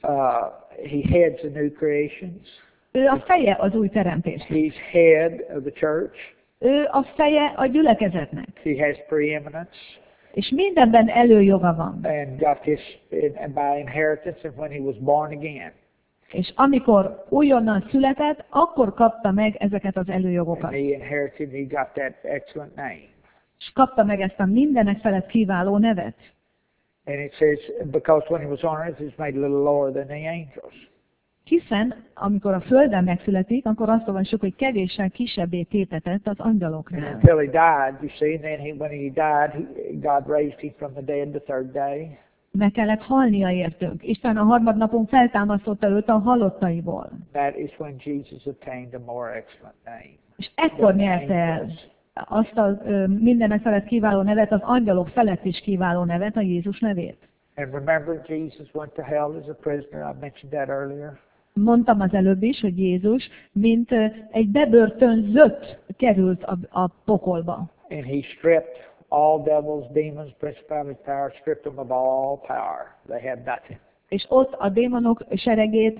He heads the new creations. Ő a feje az új teremtésnek. He's head of the church. Ő a feje a gyülekezetnek. He has preeminence És mindenben előjoga van. and got his and by inheritance, and when he was born again. És amikor újonnan született, akkor kapta meg ezeket az And előjogokat. he inherited, he got that excellent name. És kapta meg ezt a mindenek felett kiváló nevet. And it says, because when he was on earth, he was made a little lower than the angels. Hiszen, amikor a Földön megszületik, akkor azt olvassuk, hogy kevéssel kisebbé tétetett az angyaloknál. Until he died, you see, and then when he died, God raised him from the dead the third day. Meg kellett halnia értünk. Isten a harmadnapon feltámasztotta őt a halottaiból. That is when Jesus obtained a more excellent name. És ekkor nyerte el azt a mindenek felett kiváló nevet, az angyalok felett is kiváló nevet, a Jézus nevét. And remember, Jesus went to hell as a prisoner. I mentioned that earlier. Mondtam az előbb is, hogy Jézus, mint egy bebörtönzött került a pokolba. And he stripped all devils, demons, principalities, powers, stripped them of all power. They had nothing. És ott a démonok seregét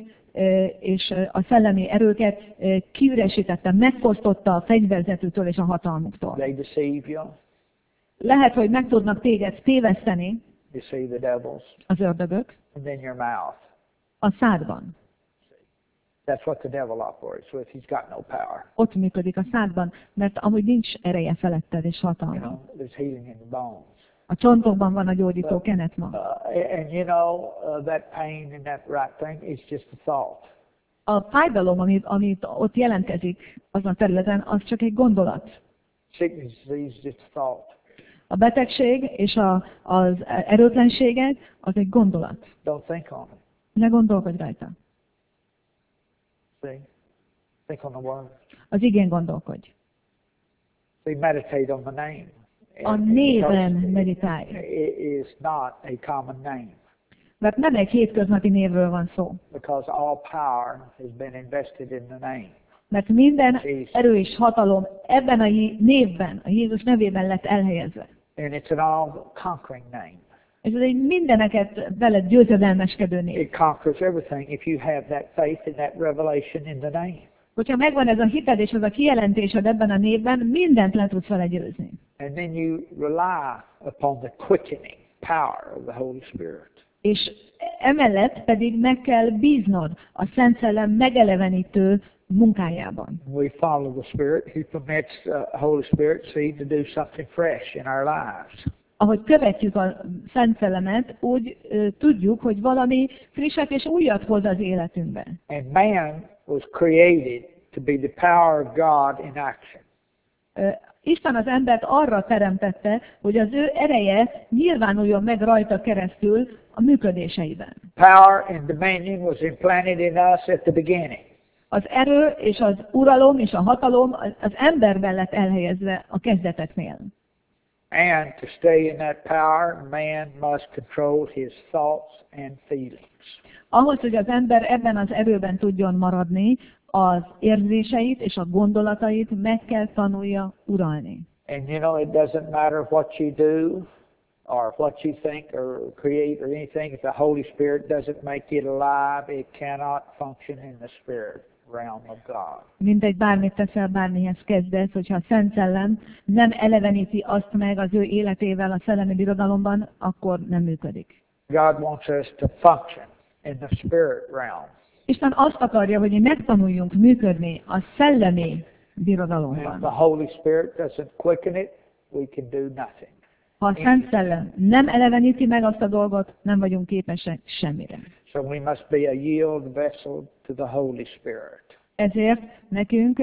és a szellemi erőket kiüresítette, megfosztotta a fegyverzetőtől és a hatalmuktól. They deceive you. Lehet, hogy meg tudnak téged téveszteni Deceive the devils. az ördögök And then your mouth. a szádban. That's what the devil operates with. He's got no power. Ott működik a szádban, mert amúgy nincs ereje feletted és You hatalma. know, there's healing in the bones. A csontokban van a gyógyító kenet ma. And you know, that pain and that right thing is just a thought. A fájdalom, amit ott jelentkezik azon a területen, az csak egy gondolat. Sickness, disease, just a thought. A betegség és az erőtlenséged, az egy gondolat. Don't think on it. Ne gondolkodj rajta. See? Think on the word. Az igén gondolkodj. See, meditate on the name. A néven Because meditálj. it is not a common name. Mert nem egy hétköznapi névről van szó. because all power has been invested in the name. Mert minden Jesus. erő és hatalom ebben a névben, a Jézus nevében lett elhelyezve. And it's an all-conquering name. És ez egy mindeneket vele győzedelmeskedő név. It conquers everything if you have that faith and that revelation in the name. Hogyha megvan ez a hited és ez a kijelentésed ebben a névben, mindent le tudsz vele győzni. And then you rely upon the quickening power of the Holy Spirit. És emellett pedig meg kell bíznod a Szent Szellem megelevenítő munkájában. We follow the Spirit. He permits the Holy Spirit, see, to do something fresh in our lives. Ahogy követjük a Szent Szellemet, úgy tudjuk, hogy valami frisset és újat hoz az életünkbe. And man was created to be the power of God in action. Isten az embert arra teremtette, hogy az ő ereje nyilvánuljon meg rajta keresztül a működéseiben. Power and dominion was implanted in us at the beginning. Az erő és az uralom és a hatalom az emberben lett elhelyezve a kezdeteknél. And to stay in that power, man must control his thoughts and feelings. Ahhoz, hogy az ember ebben az erőben tudjon maradni, az érzéseit és a gondolatait meg kell tanulja uralni. And you know, it doesn't matter what you do or what you think or create or anything. If the Holy Spirit doesn't make it alive, it cannot function in the spirit realm of God. Mindegy, bármit teszel, bármihez kezdesz, hogyha a Szent Szellem nem eleveníti azt meg az ő életével a szellemi birodalomban, akkor nem működik. God wants us to function in the spirit realm. Isten azt akarja, hogy mi megtanuljunk működni a szellemi And if birodalomban. the Holy Spirit doesn't quicken it, we can do nothing. Ha a Szent Szellem nem eleveníti meg azt a dolgot, nem vagyunk képesek semmire. So we must be a yield vessel to the Holy Spirit. Ezért nekünk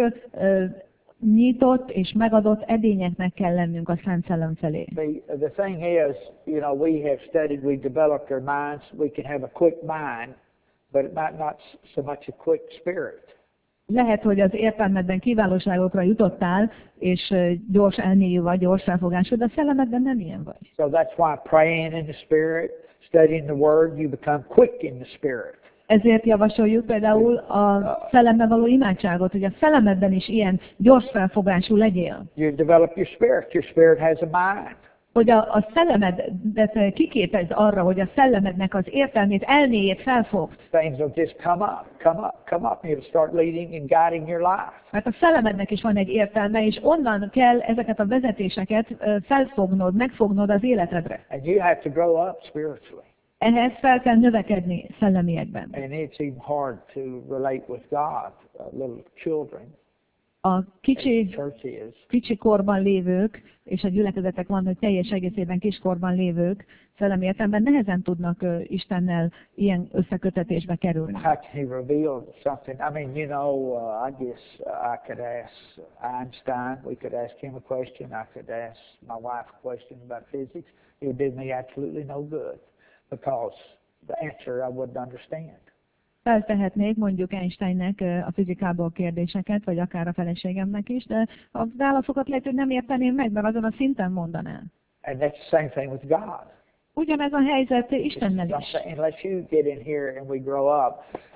nyitott és megadott edényeknek kell lennünk a Szent Szellem felé. The thing is, you know, we have studied, we developed our minds. We can have a quick mind, but it might not so much a quick spirit. Lehet, hogy az értelmedben kiválóságokra jutottál, és gyors elmélyű vagy, gyors felfogású, de a szellemedben nem ilyen vagy. So that's why praying in the Spirit, studying the Word, you become quick in the Spirit. Ezért javasoljuk például a szellemben való imádságot, hogy a szellemedben is ilyen gyors felfogású legyél. You develop your spirit. Your spirit has a mind. Hogy a szellemedet kiképezd arra, hogy a szellemednek az értelmét, elméjét felfogd. Things will just come up, come up, come up, and it'll start leading and guiding your life. Mert a szellemednek is van egy értelme, és onnan kell ezeket a vezetéseket felfognod, megfognod az életedre. And you have to grow up spiritually. Ehhez fel kell növekedni szellemiekben. And it's even hard to relate with God, little children. A Church is. kicsi korban lévők, és a gyülekezetek van, hogy teljes egészében kiskorban lévők szellemi értelemben nehezen tudnak Istennel ilyen összekötetésbe kerülni. How can he reveal something? I mean, you know, I guess I could ask Einstein. We could ask him a question. I could ask my wife a question about physics. It would do me absolutely no good because the answer I wouldn't understand. Feltehetnék mondjuk Einsteinnek a fizikából kérdéseket, vagy akár a feleségemnek is, de a válaszokat lehet, hogy nem érteném meg, mert azon a szinten mondanám. And that's the same thing with God. Ugyanez a helyzet Istennel is. Unless you get in here and we grow up,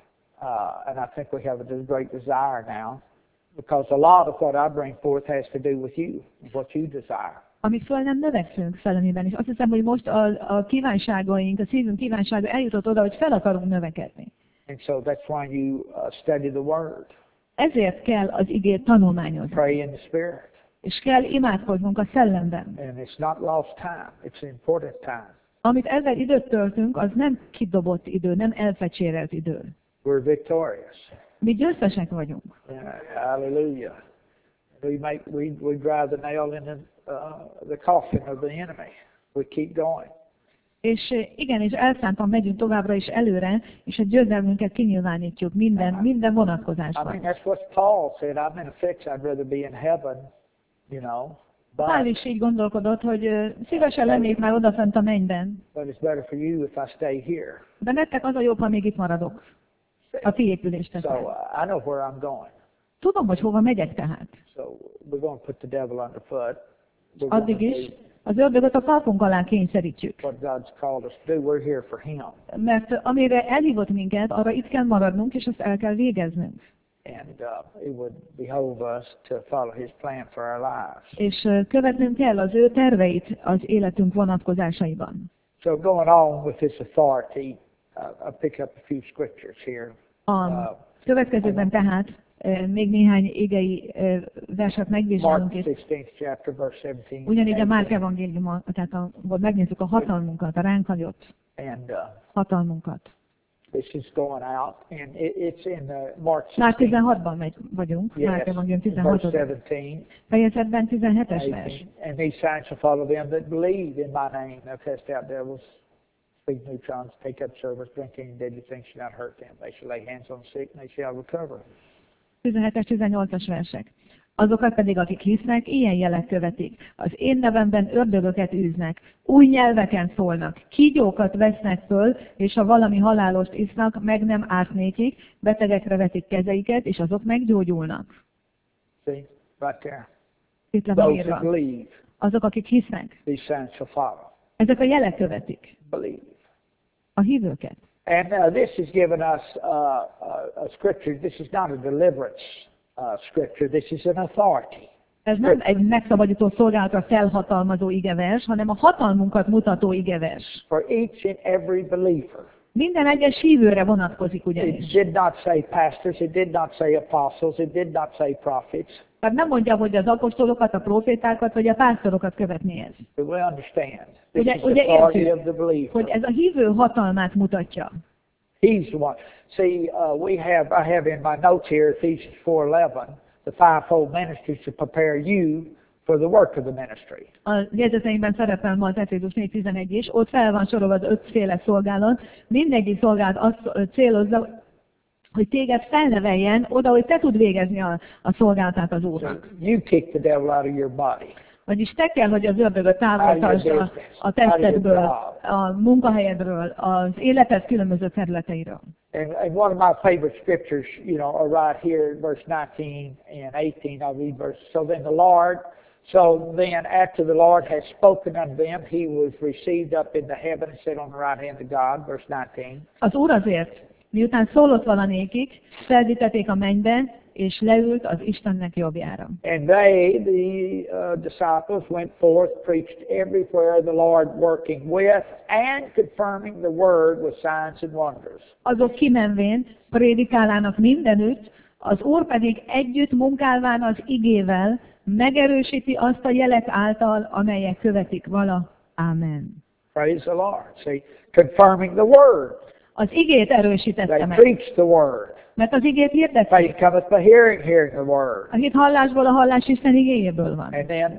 and I think we have a great desire now, because a lot of what I bring forth has to do with you, what you desire. Amíg föl nem növekszünk szellemiben, és azt hiszem, hogy most a kívánságaink, a szívünk kívánsága eljutott oda, hogy fel akarunk növekedni. And so that's why you study the Word. Ezért kell az igét tanulmányozni. Pray in the Spirit. És kell imádkoznunk a szellemben. And it's not lost time. It's an important time. Amit ezzel időt töltünk, az nem kidobott idő, nem elfecsérelt idő. We're victorious. Mi győztesek vagyunk. Hallelujah. We drive the nail in the coffin of the enemy. We keep going. És igenis elszántan megyünk továbbra is előre, és a győzelmünket kinyilvánítjuk minden vonatkozásban. I mean, that's what Paul said. I'm in a fix. I'd rather be in heaven, you know. Pál is így gondolkodott, hogy szívesen lennék már odafent a mennyben. But it's better for you if I stay here. De nektek az a jobb, ha még itt maradok. A ti épüléstetek. So I know where I'm going. Tudom, hogy hova megyek tehát. So we're going to put the devil underfoot. Addig is Az ördögöt a talpunk alá kényszerítjük. What God's called us to do, we're here for Him. Mert amire elhívott minket, arra itt kell maradnunk, és azt el kell végeznünk. And it would behove us to follow His plan for our lives. És követnünk kell az ő terveit az életünk vonatkozásaiban. So going on with this authority, I'll pick up a few scriptures here. A következőben tehát még néhány igei verset megvizsgálunk, Mark és 16th chapter, verse 17. ugyanígy a Márk evangéliuma, tehát ahol megnézzük a hatalmunkat, a ránk hagyott And hatalmunkat. this is going out, and it's in Mark Már 16. 16-ban vagyunk, Yes, Márk evangélium verse 16. 17. fejezetben 17-es vers. 18. And these signs shall follow them that believe in my name. They'll cast out devils, speak new tongues, take up serpents, drink any deadly things shall not hurt them. They shall lay hands on the sick, and they shall recover. 17-es, 18-as versek. Azokat pedig, akik hisznek, ilyen jelek követik. Az én nevemben ördögöket űznek, új nyelveken szólnak, kígyókat vesznek föl, és ha valami halálost isznak, meg nem árt nékik, betegekre vetik kezeiket, és azok meggyógyulnak. See, right there. Itt le van Those írva. that believe, Azok, akik hisznek. these signs shall follow. Ezek a jelek követik Believe. a hívőket. And this is given us a scripture. This is not a deliverance scripture. This is an authority. Ez nem egy megszabadító szolgálatra felhatalmazó igevers, hanem a hatalmunkat mutató igevers. For each and every believer. Minden egyes hívőre vonatkozik It ugyanis. did not say pastors. It did not say apostles. It did not say prophets. Tehát nem mondja, hogy az apostolokat, a profétákat, vagy a pásztorokat követni ez. But we understand. This Ugye, is the ugye authority értjük, of the believer. hogy ez a hívő hatalmát mutatja. He's the one. See, I have in my notes here, Ephesians 4:11, the fivefold ministries to prepare you for the work of the ministry. A jegyzeteimben szerepel ma az Efézus 4:11 is, ott fel van sorolva az 5-féle szolgálat. Mindegyik szolgálat azt célozza, hogy téged felneveljen oda, hogy te tud végezni a szolgálatát az So Úrnak. you kick the devil out of your body. Vagyis te kell, hogy az ördögöt távolítsd a testedből, a munkahelyedről, az életed különböző területeiről. And one of my favorite scriptures, are right here, verse 19 and 18. I'll read verse. So then after the Lord has spoken unto them, he was received up into heaven and sat on the right hand of God, verse 19. Az Úr azért, miután szólott valanékik, felvitették a mennybe, és leült az Istennek jobbjára. And they, the disciples, went forth, preached everywhere, the Lord working with and confirming the word with signs and wonders. Azok kimenvén prédikálának mindenütt, az Úr pedig együtt munkálván az igével megerősíti azt a jelek által, amelyek követik vala. Amen. Praise the Lord. See, confirming the word. Az igét They erősítette meg, preach the word. mert az igét hirdették. Faith cometh by hearing, hearing the word. A hit hallásból, a hallás Isten igéjéből van. And then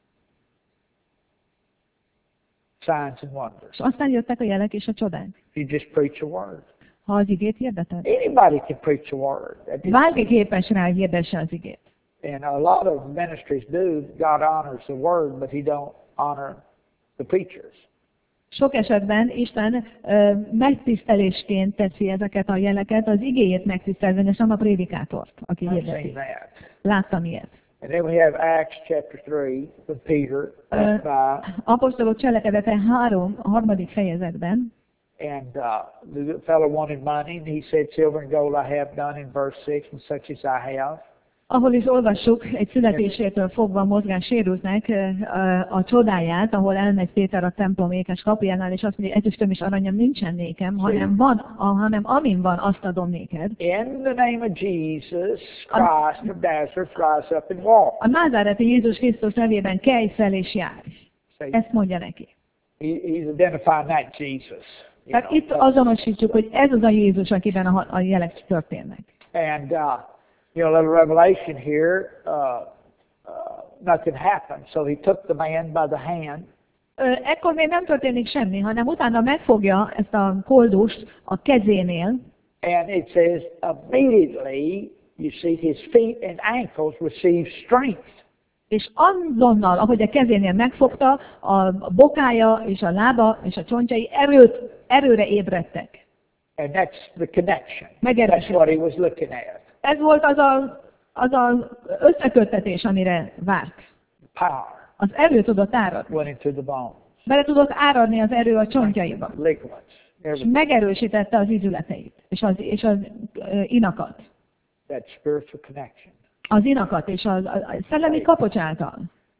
signs and wonders. És aztán jöttek a jelek és a csodák. You just preach a word. Ha az igét hirdeted. Anybody can preach a word. Bárki képes rá, hogy hirdesse az igét. And a lot of ministries do. God honors the word, but He don't honor the preachers. Sok esetben Isten megtisztelésként teszi ezeket a jeleket, az igéjét megtisztelve, és nem a prédikátort, aki I've seen hirdeti. that. Láttam ilyet. And then we have Acts chapter 3 with Peter, verse 5. Apostolok cselekedete 3, a 3. fejezetben, And the fellow wanted money, and he said, "Silver and gold I have none," in verse 6, and such as I have. ahol is olvassuk egy születésétől fogva mozgás sérültnek a csodáját, ahol elmegy Péter a templom ékes kapujánál, és azt mondja, ezüstöm és aranyam nincsen nékem, hanem amin van, azt adom néked. In the name of Jesus Christ of Nazareth, rise up and walk. A názáreti Jézus Krisztus nevében kelj fel és járj. See, Ezt mondja neki. he's identifying that Jesus. Tehát itt azonosítjuk, hogy ez az a Jézus, akiben a jelek történnek. And a little revelation here. Nothing happened, so he took the man by the hand. Ekkor még nem történik semmi, hanem utána megfogja ezt a koldust a kezénél, And it says, immediately, you see, his feet and ankles received strength. és azonnal, ahogy a kezénél megfogta, a bokája és a lába és a csontjai erőre ébredtek. And that's the connection. That's Megerősítettek. what he was looking at. Ez volt az összeköttetés, amire várt. Power. Az erő tudott áradni. went into the bones, Bele tudott áradni az erő a csontjaiba. ligaments, És everything. megerősítette az izületeit, és az inakat. That spiritual connection. Az inakat és a szellemi kapocs által.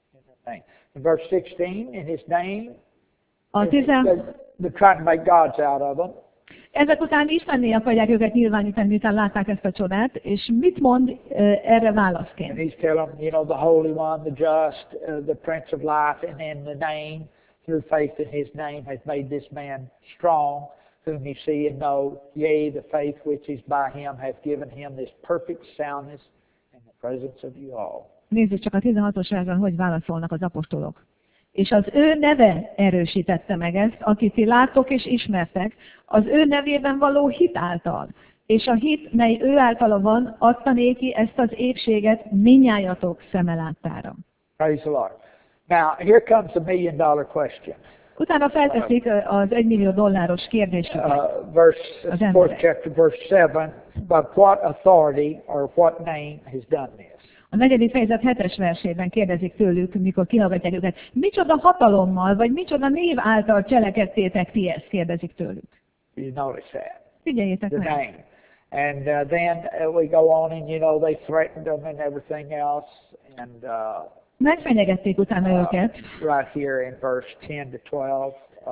In verse 16, in his name, A they're trying to make gods out of them. Ezek után Istenné akarják őket nyilvánítani, miután látták ezt a csodát, és mit mond erre And válaszként? he's telling them, you know, the Holy One, the Just, the Prince of Life, and in the name, through faith in his name, has made this man strong, whom you see and know. Yea, the faith which is by him hath given him this perfect soundness in the presence of you all. Nézzük csak a 16-os versben, hogy válaszolnak az apostolok. És az ő neve erősítette meg ezt, akit ti láttok és ismertek, az ő nevében való hit által. És a hit, mely ő általa van, adta néki ezt az épséget minnyájatok szeme láttára. Praise the Lord. Now, here comes the $1 million question. Utána felteszik az $1 millió kérdésüket. Verse, Az 4th emberek. chapter, verse 7, but what authority or what name has done this? A 4. fejezet 7-es versében kérdezik tőlük, mikor kihallgatják őket, micsoda hatalommal, vagy micsoda név által cselekedtétek ti ezt, kérdezik tőlük. You notice that. Figyeljétek The meg. name. And then we go on and, you know, they threatened them and everything else. And Megfenyegették utána őket, right here in verse 10 to 12,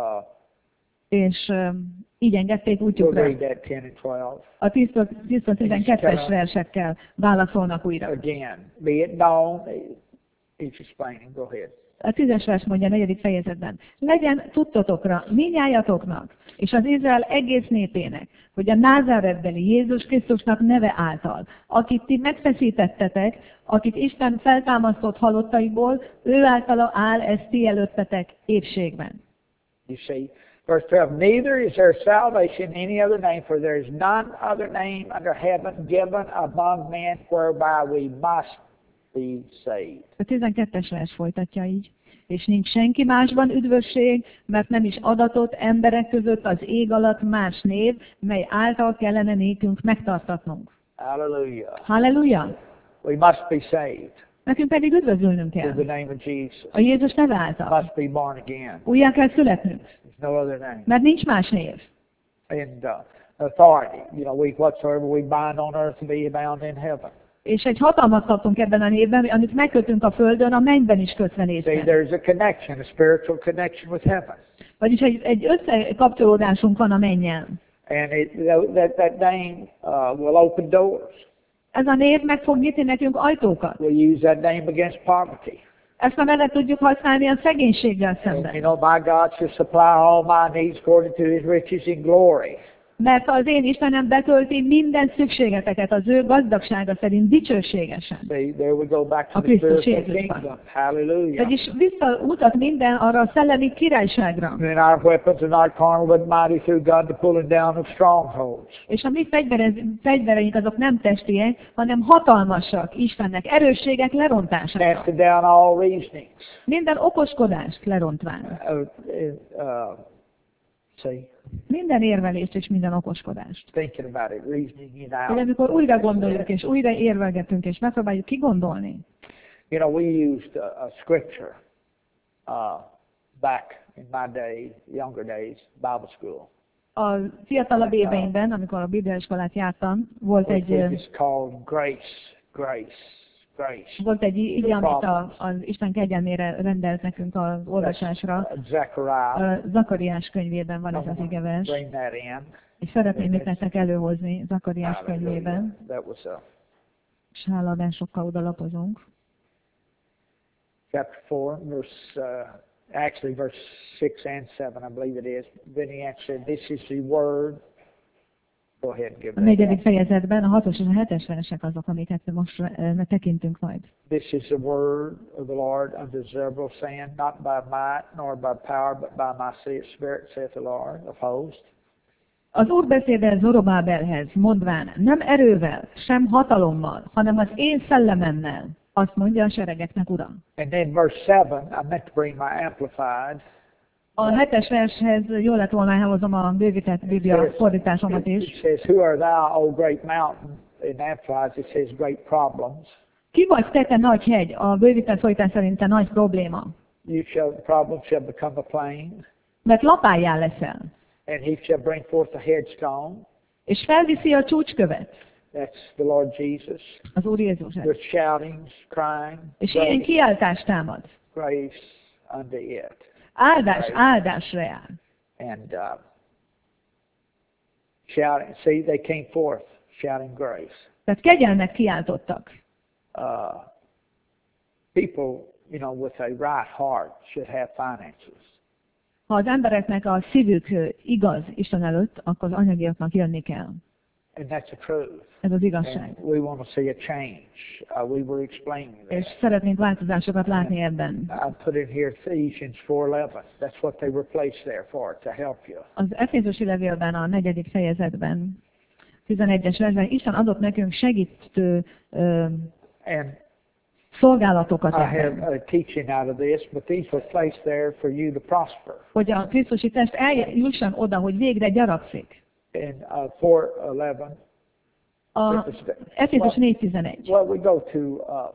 és így engedték we'll útjukra. read that 10 and 12. A 10-12-es versekkel válaszolnak újra. Again, be it known, he's explaining, go ahead. A 10-es vers mondja a 4. fejezetben. Legyen tudtotokra minnyájatoknak, és az Izrael egész népének, hogy a Názáretbeli Jézus Krisztusnak neve által, akit ti megfeszítettetek, akit Isten feltámasztott halottaikból, ő általa áll ez ti előttetek épségben. You see, verse 12, neither is there salvation in any other name, for there is none other name under heaven given among men whereby we must be saved. A 12-es vers folytatja így. És nincs senki másban üdvösség, mert nem is adatott emberek között az ég alatt más név, mely által kellene nékünk megtartatnunk. Hallelujah. Halleluja! We must be saved Nekünk pedig üdvözülnünk in kell. the name of Jesus. A Jézus neve által. Must be born again. Újjá kell születnünk, There's no other name. mert nincs más név. And authority, you know, whatsoever we bind on earth will be bound in heaven. És egy hatalmat kaptunk ebben a névben, amit megkötünk a földön, a mennyben is kötve See, nézve. there's a connection, a spiritual connection with heaven. Vagyis egy összekapcsolódásunk van a mennyel. And that name will open doors. Ez a név meg fog nyitni nekünk ajtókat. We'll use that name against poverty. Ezt a nevet tudjuk használni a szegénységgel And, you szemben. know, my God shall supply all my needs according to his riches in glory. Mert az én Istenem betölti minden szükségeteket az ő gazdagsága szerint dicsőségesen. See, there we go back to A the Krisztus spiritual Jézusban. kingdom. Hallelujah. Vagyis visszautat minden arra a szellemi királyságra. And our weapons are not carnal, but mighty through God to pulling down of strongholds. És a mi fegyvereink azok nem testiek, hanem hatalmasak Istennek, erősségek lerontására. Casting down all reasonings. Minden okoskodást lerontván. See, Minden érvelést és minden okoskodást. thinking about it, reasoning it De out. amikor újra gondoljuk és újra érvelgetünk és megpróbáljuk kigondolni, You know, we used a scripture back in my day, younger days, Bible school. a fiatalabb éveimben, amikor a bibliaiskolát jártam, volt Which egy is called grace, grace, grace. Volt egy ige, amit az Isten kegyelmére rendelt nekünk az olvasásra. Zechariah. Zakariás könyvében van ez az igevers. Bring that in. És szeretném itt nektek előhozni Zakariás könyvében, That was és háladásokkal oda lapozunk. chapter 4, actually verse 6 and 7, I believe it is. Then he answered, this is the word. Go ahead and give A 4. that. fejezetben a 6-os és a 7-es versek azok, amiket most tekintünk majd. This is the word of the Lord unto Zerubbabel, saying, not by might nor by power, but by my spirit, saith the Lord of hosts. Az Úr beszédel Zorobábelhez, mondván, nem erővel, sem hatalommal, hanem az én szellememmel, azt mondja a seregeknek Ura. And then verse 7, I meant to bring my amplified. A 7-es vershez jól lett volna elhozom a bővített Biblia fordításomat It is. says, who are thou, O great mountain? In amplified it says great problems. Ki vagy te nagy hegy, a bővített folytás szerint te nagy probléma? The problem shall become a plain, Mert lapályá leszel, and he shall bring forth a headstone. és felviszi a csúcskövet, That's the Lord Jesus. az Úr Jézus. With shoutings, crying, És ilyen kiáltás támad. grace unto it. Áldás áldásra jár. And shouting. See, they came forth shouting grace. Tehát kegyelmet kiáltottak. People, with a right heart should have finances. Ha az embereknek a szívük igaz Isten előtt, akkor az anyagiaknak jönni kell. And that's the truth. Ez az igazság. And we want to see a change. We were explaining that. És szeretnénk változásokat látni ebben. I put in here Ephesians 4:11. That's what they were placed there for, to help you. Az Efézusi levélben, a 4. fejezetben, 11-es versben Isten adott nekünk segítő And szolgálatokat I have ebben. a teaching out of this, but these were placed there for you to prosper. Hogy a Krisztusi test eljusson oda, hogy végre gyarapszik. In 4:11. A Efézus 4:11. Well, we go to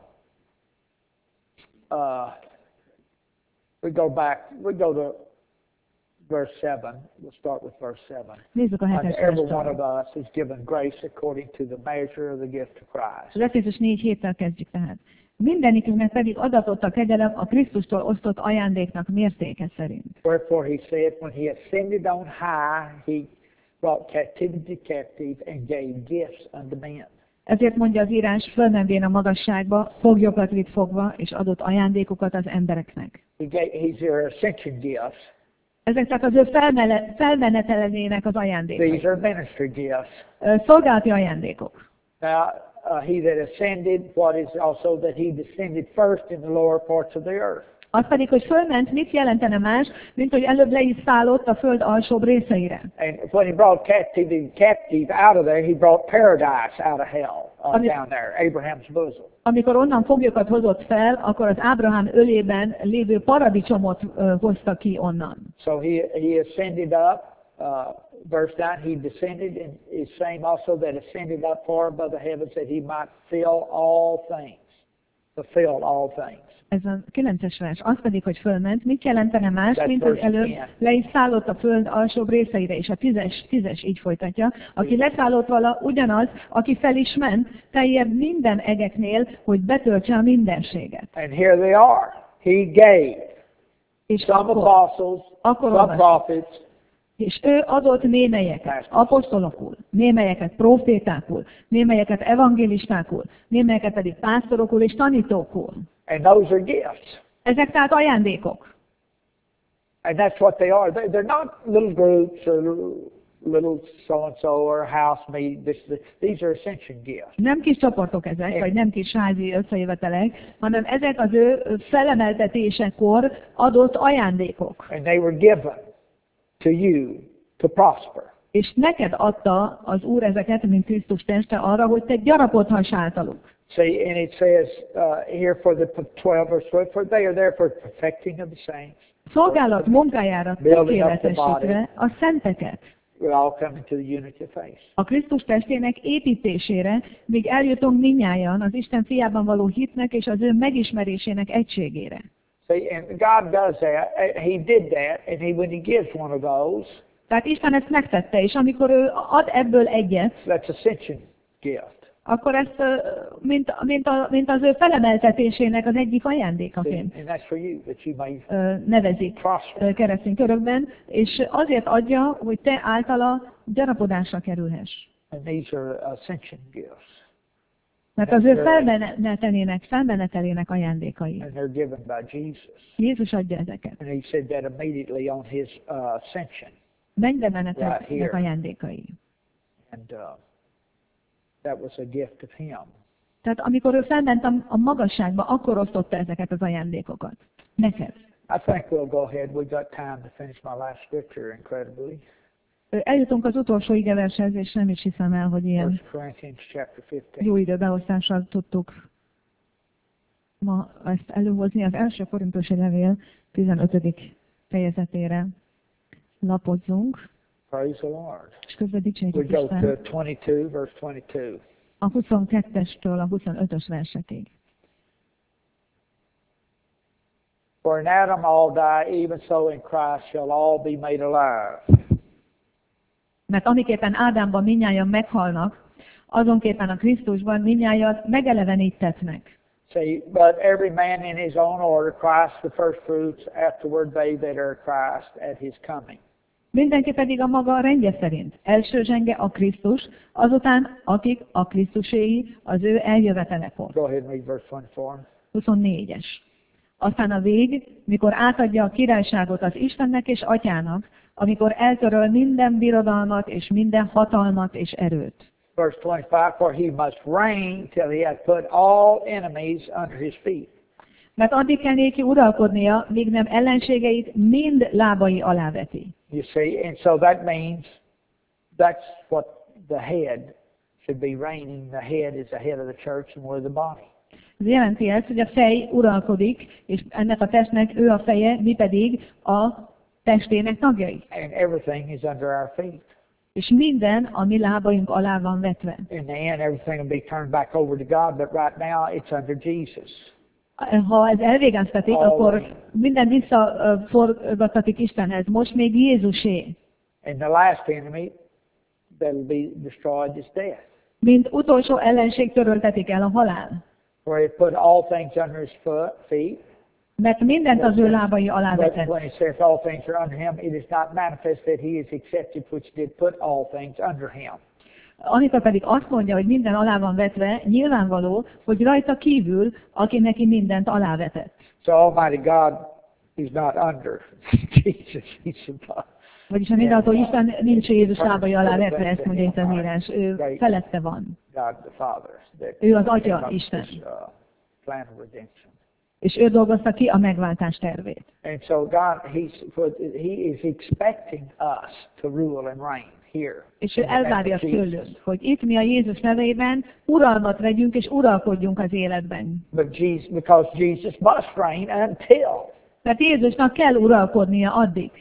we go to verse 7. We'll start with verse 7. Nézzük a 7-es Every one verset. of us is given grace according to the measure of the gift of Christ. Az Efézus 4:7-tel kezdjük tehát. Mindenikünknek pedig adatott a kegyelem a Krisztustól osztott ajándéknak mértéke szerint. Wherefore he said, when he ascended on high, he brought captivity captive and gave gifts unto men. Ezért mondja az írás, fölmenvén a magasságba, foglyokat vitt fogva, és adott ajándékokat az embereknek. He's your ascension gifts. Ezek tehát az ő felmenetelenének az ajándékai. These are ministry gifts. Szolgálati ajándékok. Now, he that ascended, what is also that he descended first in the lower parts of the earth. Az pedig, hogy fölment, mit jelentene más, mint hogy előbb le is szállott a föld alsóbb részeire. And when he brought captive out of there, he brought paradise out of hell, down there, Abraham's bosom. Amikor onnan foglyokat hozott fel, akkor az Ábrahám ölében lévő paradicsomot hozta ki onnan. So he ascended up, verse 9, he descended, and is same also that ascended up far above the heavens that he might fill all things. Fulfill all things. Ez a 9-es vers. Az pedig, hogy fölment, mit jelentene más, That's mint hogy verse előbb 10. le is szállott a föld alsóbb részeire, és a 10-es így folytatja. Aki leszállott vala, ugyanaz, aki fel is ment, teljebb minden egeknél, hogy betöltse a mindenséget. And here they are. He gave És some apostles, some olvasjuk. prophets, És ő adott némelyeket apostolokul, némelyeket profétákul, némelyeket evangélistákul, némelyeket pedig pásztorokul és tanítókul. and those are gifts. Ezek tehát ajándékok. And that's what they are. They're not little groups or little so-and-so or house meet. These are ascension gifts. Nem kis csoportok ezek, vagy nem kis házi összejövetelek, hanem ezek az ő felemeltetésekor adott ajándékok. And they were given to you to prosper. És neked adta az Úr ezeket, mint Krisztus teste arra, hogy te gyarapodhass általuk. See, and it says here for the 12 verse 12, for they are there for perfecting of the saints. Szolgálat munkájára tökéletesítve a szenteket. We're all coming to the unity of faith. A Krisztus testének építésére, míg eljutunk mindnyájan az Isten fiában való hitnek és az ő megismerésének egységére. See, and God does that. He did that, and when He gives one of those, Tehát Isten ezt megtette, és amikor ő ad ebből egyet, that's ascension gift. akkor ezt mint az ő felemeltetésének az egyik See, ajándékaként and that's for you, that you may nevezik prosper. keresztény körökben, és azért adja, hogy te általa gyarapodásra kerülhess. And these are ascension gifts, Mert az ő felmenetelének ajándékai. and they're given by Jesus. Jézus adja ezeket. And He said that immediately on His ascension. Mennybe Right menetelnek here. ajándékai. And that was a gift of Him. Tehát amikor ő felment a magasságba, akkor osztotta ezeket az ajándékokat. Neked. I think we'll go ahead. We got time to finish my last scripture, incredibly. Eljutunk az utolsó igevershez, és nem is hiszem el, hogy ilyen 1 Corinthians chapter 15. jó időbeosztással tudtuk ma ezt előhozni. Az első Korintusi levél 15. fejezetére lapozzunk, Praise the Lord. és közben We dicsérjük go to Isten 22, verse 22. a 22-estől a 25-ös versekig. For in Adam all die, even so in Christ shall all be made alive. Mert amiképpen Ádámban mindnyájan meghalnak, azonképpen a Krisztusban mindnyájan megelevenítetnek. See, but every man in his own order, Christ the first fruits, afterward they that are Christ at his coming. Mindenki pedig a maga rendje szerint. Első zsenge a Krisztus, azután akik a Krisztuséi az ő eljövetelekor. Go ahead and read verse 24. 24-es. Aztán a vég, mikor átadja a királyságot az Istennek és Atyának, amikor eltöröl minden birodalmat és minden hatalmat és erőt. Verse 25, for he must reign till he hath put all enemies under his feet. Mert addig kell néki uralkodnia, míg nem ellenségeit mind lábai alá veti. You see, and so that means that's what the head should be reigning. The head is the head of the church and we're the body. Ez jelenti ezt, hogy a fej uralkodik, és ennek a testnek ő a feje, mi pedig a testének tagjai. And everything is under our feet. És minden a mi lábaink alá van vetve. In the end, everything will be turned back over to God, but right now it's under Jesus. Ha ez elvégeztetik, akkor minden visszaforgattatik Istenhez. Most még Jézusé. And the last enemy that will be destroyed is death. Mint utolsó ellenség töröltetik el a halál. Where he put all things under his feet. Mert mindent az ő lábai alá But vetett. when he says all things are under him, it is not manifest that he is accepted, which did put all things under him. Amikor pedig azt mondja, hogy minden alá van vetve, nyilvánvaló, hogy rajta kívül, aki neki mindent alávetett. So Almighty God is not under Jesus, he's above. Vagyis a mindenható Isten nincs Jézus lábai alá vetve, ezt mondja itt az írás. Ő felette van. God the Father. Ő az Atya Isten. Plan of redemption. És ő dolgozta ki a megváltás tervét. And so God, he is expecting us to rule and reign here. És ő elvárja tőlünk, hogy itt mi a Jézus nevében uralmat vegyünk és uralkodjunk az életben. Because Jesus must reign until. Mert Jézusnak kell uralkodnia addig.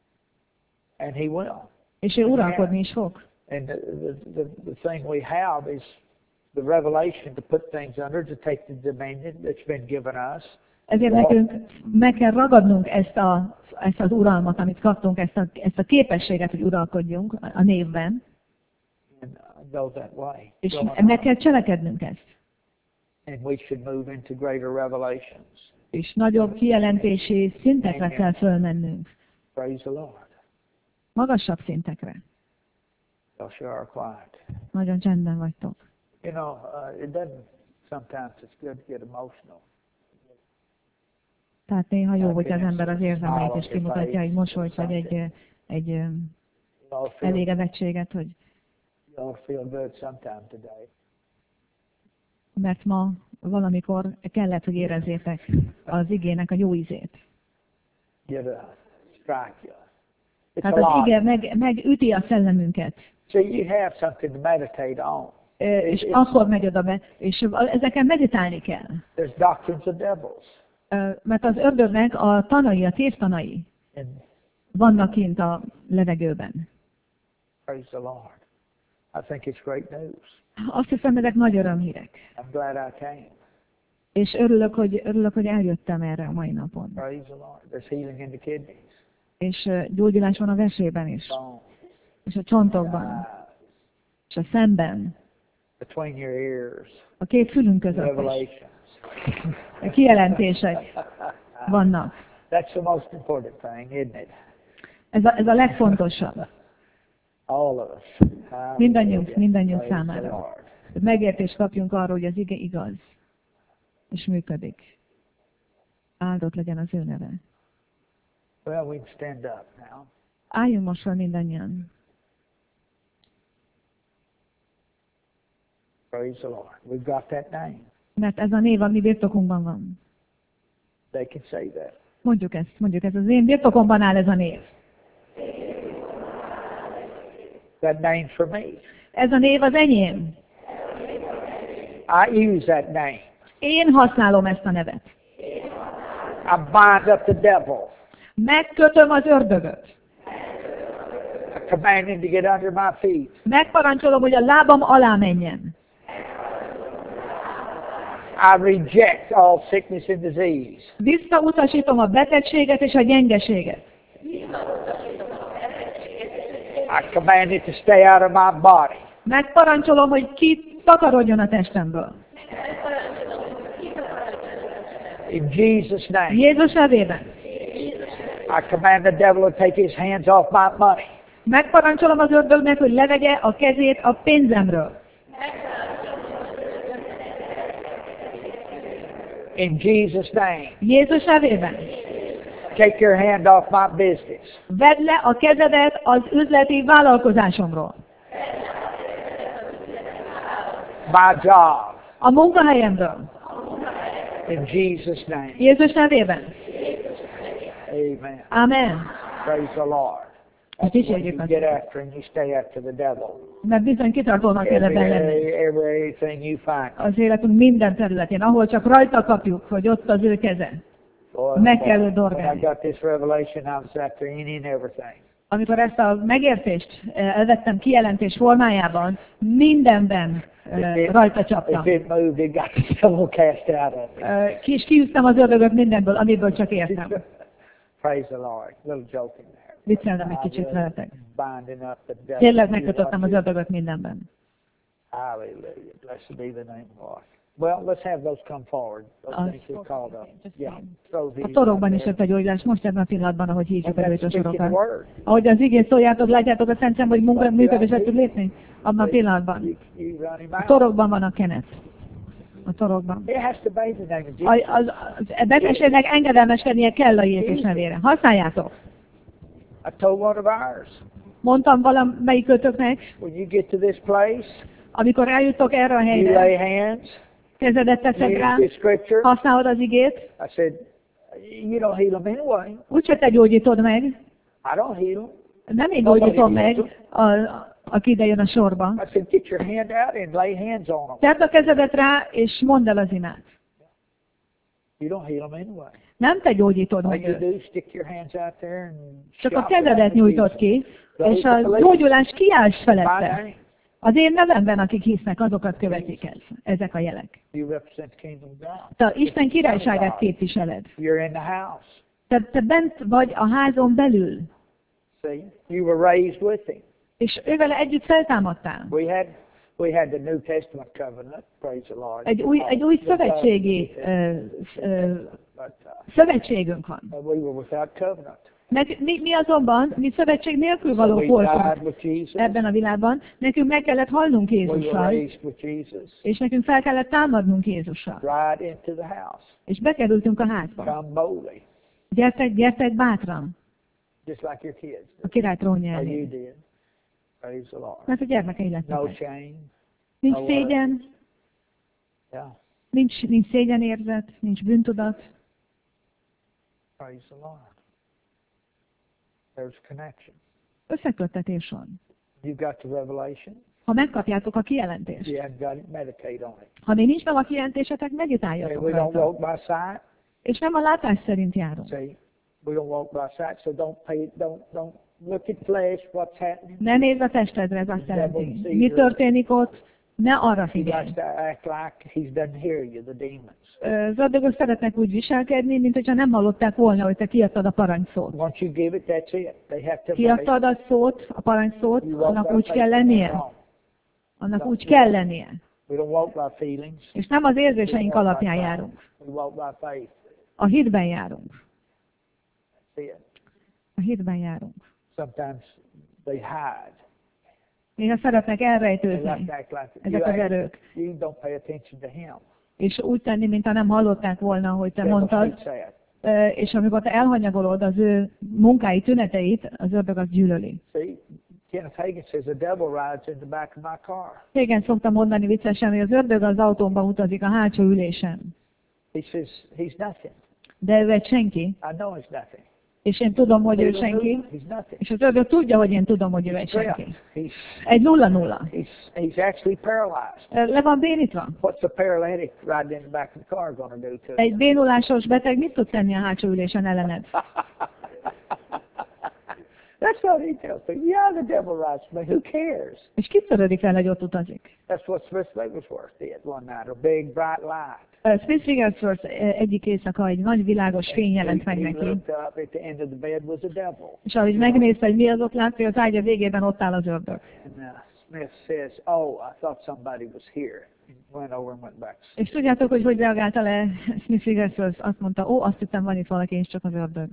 And he will. És ő uralkodni is fog. And the thing we have is the revelation to put things under, to take the dominion that's been given us. Ezért nekünk meg kell ragadnunk ezt az uralmat, amit kaptunk, ezt a képességet, hogy uralkodjunk a névben. And go that way. És meg kell cselekednünk ezt. And we should move into greater revelations. És nagyobb kijelentési szintekre kell fölmennünk. Praise the Lord. Magasabb szintekre. So sure are quiet. Nagyon csendben vagytok. You know, it doesn't. Sometimes it's good to get emotional. Tehát néha jó, hogy az ember az érzelmeit is kimutatja, egy mosolyt, vagy egy elégedettséget, hogy You feel good sometime today. mert ma valamikor kellett, hogy érezzétek az igének a jó ízét. Get a strike you. It's Tehát a az lot. ige megüti a szellemünket. So you have something to meditate on. És akkor megy oda be, és ezeken meditálni kell. There's doctrines of devils. Mert az ördögnek a tanai, a tévtanai And vannak kint a levegőben. praise the Lord. I think it's great news. Azt hiszem, ezek nagy örömhírek. I'm glad I came. És örülök, hogy eljöttem erre a mai napon. Praise the Lord. There's healing in the kidneys, És gyógyulás van a vesében is, bones, és a csontokban, és a szemben, between your ears, a két fülünk között is. revelations. A kijelentések vannak. That's the most important thing, isn't it? Ez a legfontosabb. All of us. Mindannyiunk Praise the számára. Lord. Hogy megértést kapjunk arról, hogy az ige igaz, és működik. Áldott legyen az ő neve. Well, we can stand up now. Álljunk most fel mindannyian. Praise the Lord. We've got that name. Mert ez a név a mi birtokunkban van. They can say that. Mondjuk ezt az én birtokomban áll ez a név. That name's for me. Ez a név az enyém. I use that name. Én használom ezt a nevet. I bind up the devil. Megkötöm az ördögöt. I command him to get under my feet. Megparancsolom, hogy a lábam alá menjen. I reject all sickness and disease. Visszautasítom a betegséget és a gyengeséget. I command it to stay out of my body. Megparancsolom, hogy ki takarodjon a testemből. In Jesus' name. Jézus nevében. I command the devil to take his hands off my money. Megparancsolom az ördögnek, hogy levegye a kezét a pénzemről. In Jesus' name. Jézus nevében. Take your hand off my business. Vedd le a kezedet az üzleti vállalkozásomról. My job. A munkahelyemről. In Jesus' name. Jézus nevében. Amen. Amen. Praise the Lord. Dicsérjük You az get Urat. after him, you stay after the devil. Mert bizony kitartónak kell ebben lenni. Everything you find. Az életünk minden területén, ahol csak rajta kapjuk, hogy ott az ő keze. Boy, Meg kell when I dorgálni. got this revelation, I was after any and everything. Amikor ezt a megértést elvettem kijelentés formájában, mindenben rajta csaptam. If it moved, it got the devil cast out of it. Ki is kiűztem az ördögöt mindenből, amiből csak értem. Praise the Lord. Little joking there. Viccelem egy kicsit veletek. Binding up the devil. Tényleg megkötöttem az ördögöt mindenben. Hallelujah. Blessed be the name of God. Well, let's have those come forward. Those things we called up. Yeah. Throw A these torokban out is there. jött egy gyógyulás, most ebben a pillanatban, ahogy hívjuk And el that's őt a speaking the sorokat. word. Ahogy az igény szóljátok, látjátok a Szent Szem, hogy működésre tud lépni? Abban a pillanatban. You run him A out. torokban van a kenet. A torokban. It has to obey the name of Jesus. A betegségnek engedelmeskednie kell a Jézus nevére. Használjátok. I told one of ours, Mondtam valamelyik kötöknek, when you get to this place, amikor eljutok erre a you helyre, lay hands, kezedet teszed rá, use the scripture. használod az igét, I said, you don't heal them anyway. úgyse te gyógyítod meg, I don't heal them. nem én gyógyítom meg, aki ide jön a sorba. I said, get your hand out and lay hands on them. Tedd a kezedet rá, és mondd el az imát. You don't heal them anyway. Nem te gyógyítod All meg you őt. do is stick your hands out there and Csak a shout out kezedet in nyújtod ki, és a gyógyulás kiállsz my felette. name. Az én nevemben, akik hisznek, azokat követik ez. Ezek a jelek. You represent the kingdom of God. Te Isten királyságát képviseled. You're in the house. Te bent vagy a házon belül, See, you were raised with him. és ővele együtt feltámadtál. We had the New Testament covenant. Praise the Lord. Egy új szövetségi But szövetségünk van. we were without covenant. Mi azonban, mi szövetség nélkül So valók we voltunk died with Jesus. ebben a világban. Nekünk meg kellett halnunk We were Jézussal, raised with Jesus. és nekünk fel kellett támadnunk Jézussal. Right into the house. És bekerültünk a házba. Come boldly, Gyertek bátran, just like your kids. a király trónja Or you elé. did. Praise the Lord. Mert a gyermekei No lettek. shame. Nincs szégyen, Yeah. nincs szégyenérzet, nincs bűntudat. Praise the Lord. There's connection. Összeköttetés van. You got the revelation. Ha megkapjátok a kijelentést. You haven't got it, meditate on it. Ha még nincs meg a kijelentésetek, Okay, meditáljatok we don't rajta. walk by sight. És nem a látás szerint járunk. See, we don't walk by sight, so don't look at flesh, what's happening. Ne nézz a testedre, ez azt jelenti. Mi történik ott, ne arra He figyelj. likes to act like he doesn't hear you, the demons. Az ördögök szeretnek úgy viselkedni, mint hogyha nem hallották volna, hogy te kiadtad a parancsszót. Once you give it, that's it. They have to Kiadtad a szót, a parancsszót, You walk annak by úgy faith, kell lennie. no. Annak úgy kell lennie. We don't walk by feelings. És nem az We érzéseink walk by alapján faith. járunk. We walk by faith. A hitben járunk. See it. A hitben járunk. Sometimes they hide. Néha szeretnek They like elrejtőzni to act like ezek az erők. you don't pay attention to him. És úgy tenni, mintha nem hallották volna, hogy te Devil mondtad, hates that. és amikor te elhanyagolod az ő munkái, tüneteit, az ördög azt gyűlöli. See, Kenneth Hagin says the devil rides in the back of my car. Régen szoktam mondani viccesen, hogy az ördög az autómban utazik a hátsó ülésen. He says he's nothing. De ő egy senki, I know he's nothing. és én tudom, hogy ő senki, He's nothing. és az ördög tudja, hogy én tudom, hogy ő egy senki. He's Egy 0-0. he's actually paralyzed. Le van bénítva. What's a paralytic riding in the back of the car going to do to him? Egy bénulásos beteg mit tud tenni a hátsó ülésen ellened? That's what he tells me. Yeah, the devil rides me. Who cares? És ki törődik vele, hogy ott utazik? That's what Smith Wigglesworth did one night. A big bright light. Smith Wigglesworth egyik éjszaka egy nagy világos fény jelent meg He neki. looked up, at the end of the bed was a devil. És ahogy megnézte, hogy mi az, ott látta, hogy az ágya végében ott áll az ördög. And Smith says, "Oh, I thought somebody was here." He went over and went back. És tudjátok, hogy reagálta le Smith Wigglesworth? Azt mondta, ó, azt hittem van itt valaki, és csak az ördög.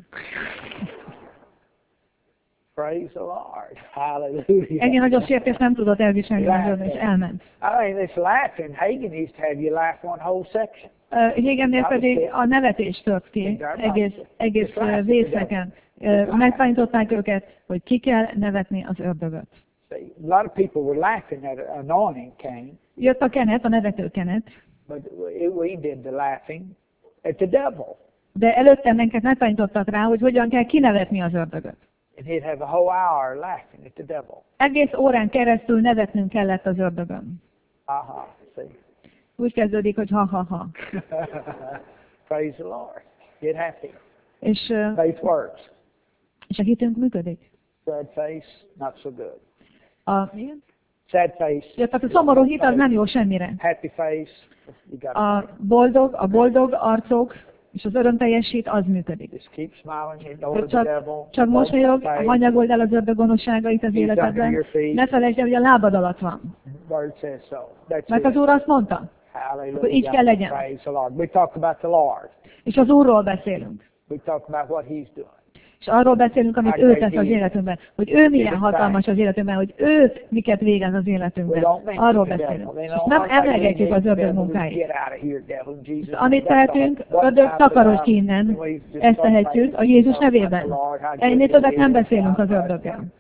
Praise the Lord. Hallelujah. Ennyi nagyobb sértés nem tudott elviselni az ördög, és elment. I mean, this laughing, Hagen used to have you laugh one whole section. Hégennél pedig a nevetés tört ki egész részeken. Megtanították őket, hogy ki kell nevetni az ördögöt. See, a lot of people were laughing at anointing came, Jött a kenet, a nevető kenet, but we did the laughing at the devil. de előtte minket megtanítottak rá, hogy hogyan kell kinevetni az ördögöt. And he'd have a whole hour laughing at the devil. Egész órán keresztül nevetnünk kellett az ördögön. Aha, see. Úgy kezdődik, hogy ha-ha-ha. Praise the Lord. Get happy. És Faith works. a hitünk működik. Sad face, not so good. Igen? Sad face. Ja, tehát a szomorú hit az nem jó semmire. Happy face. You got A boldog arcok és az örömteljes hit az működik. just keep smiling. Ignore the devil. Csak mosolyog, Faith. hanyagold el az ördög gonoszságait az életedben. Ne felejtsd el, hogy a lábad alatt van. Word says so. That's Mert az it. Úr azt mondta, Hallelujah. akkor így kell legyen. Praise the Lord. We talk about the Lord. És az Úrról beszélünk. We talk about what He's doing. És arról beszélünk, amit ő tesz az életünkben. Hogy ő milyen hatalmas az életünkben, hogy ő miket végez az életünkben. Arról beszélünk. És nem emlegetjük az ördög munkáit. Amit tehetünk, ördög, takarodj ki innen. Ezt tehetjük a Jézus nevében. Ennél többet nem beszélünk az ördöggel.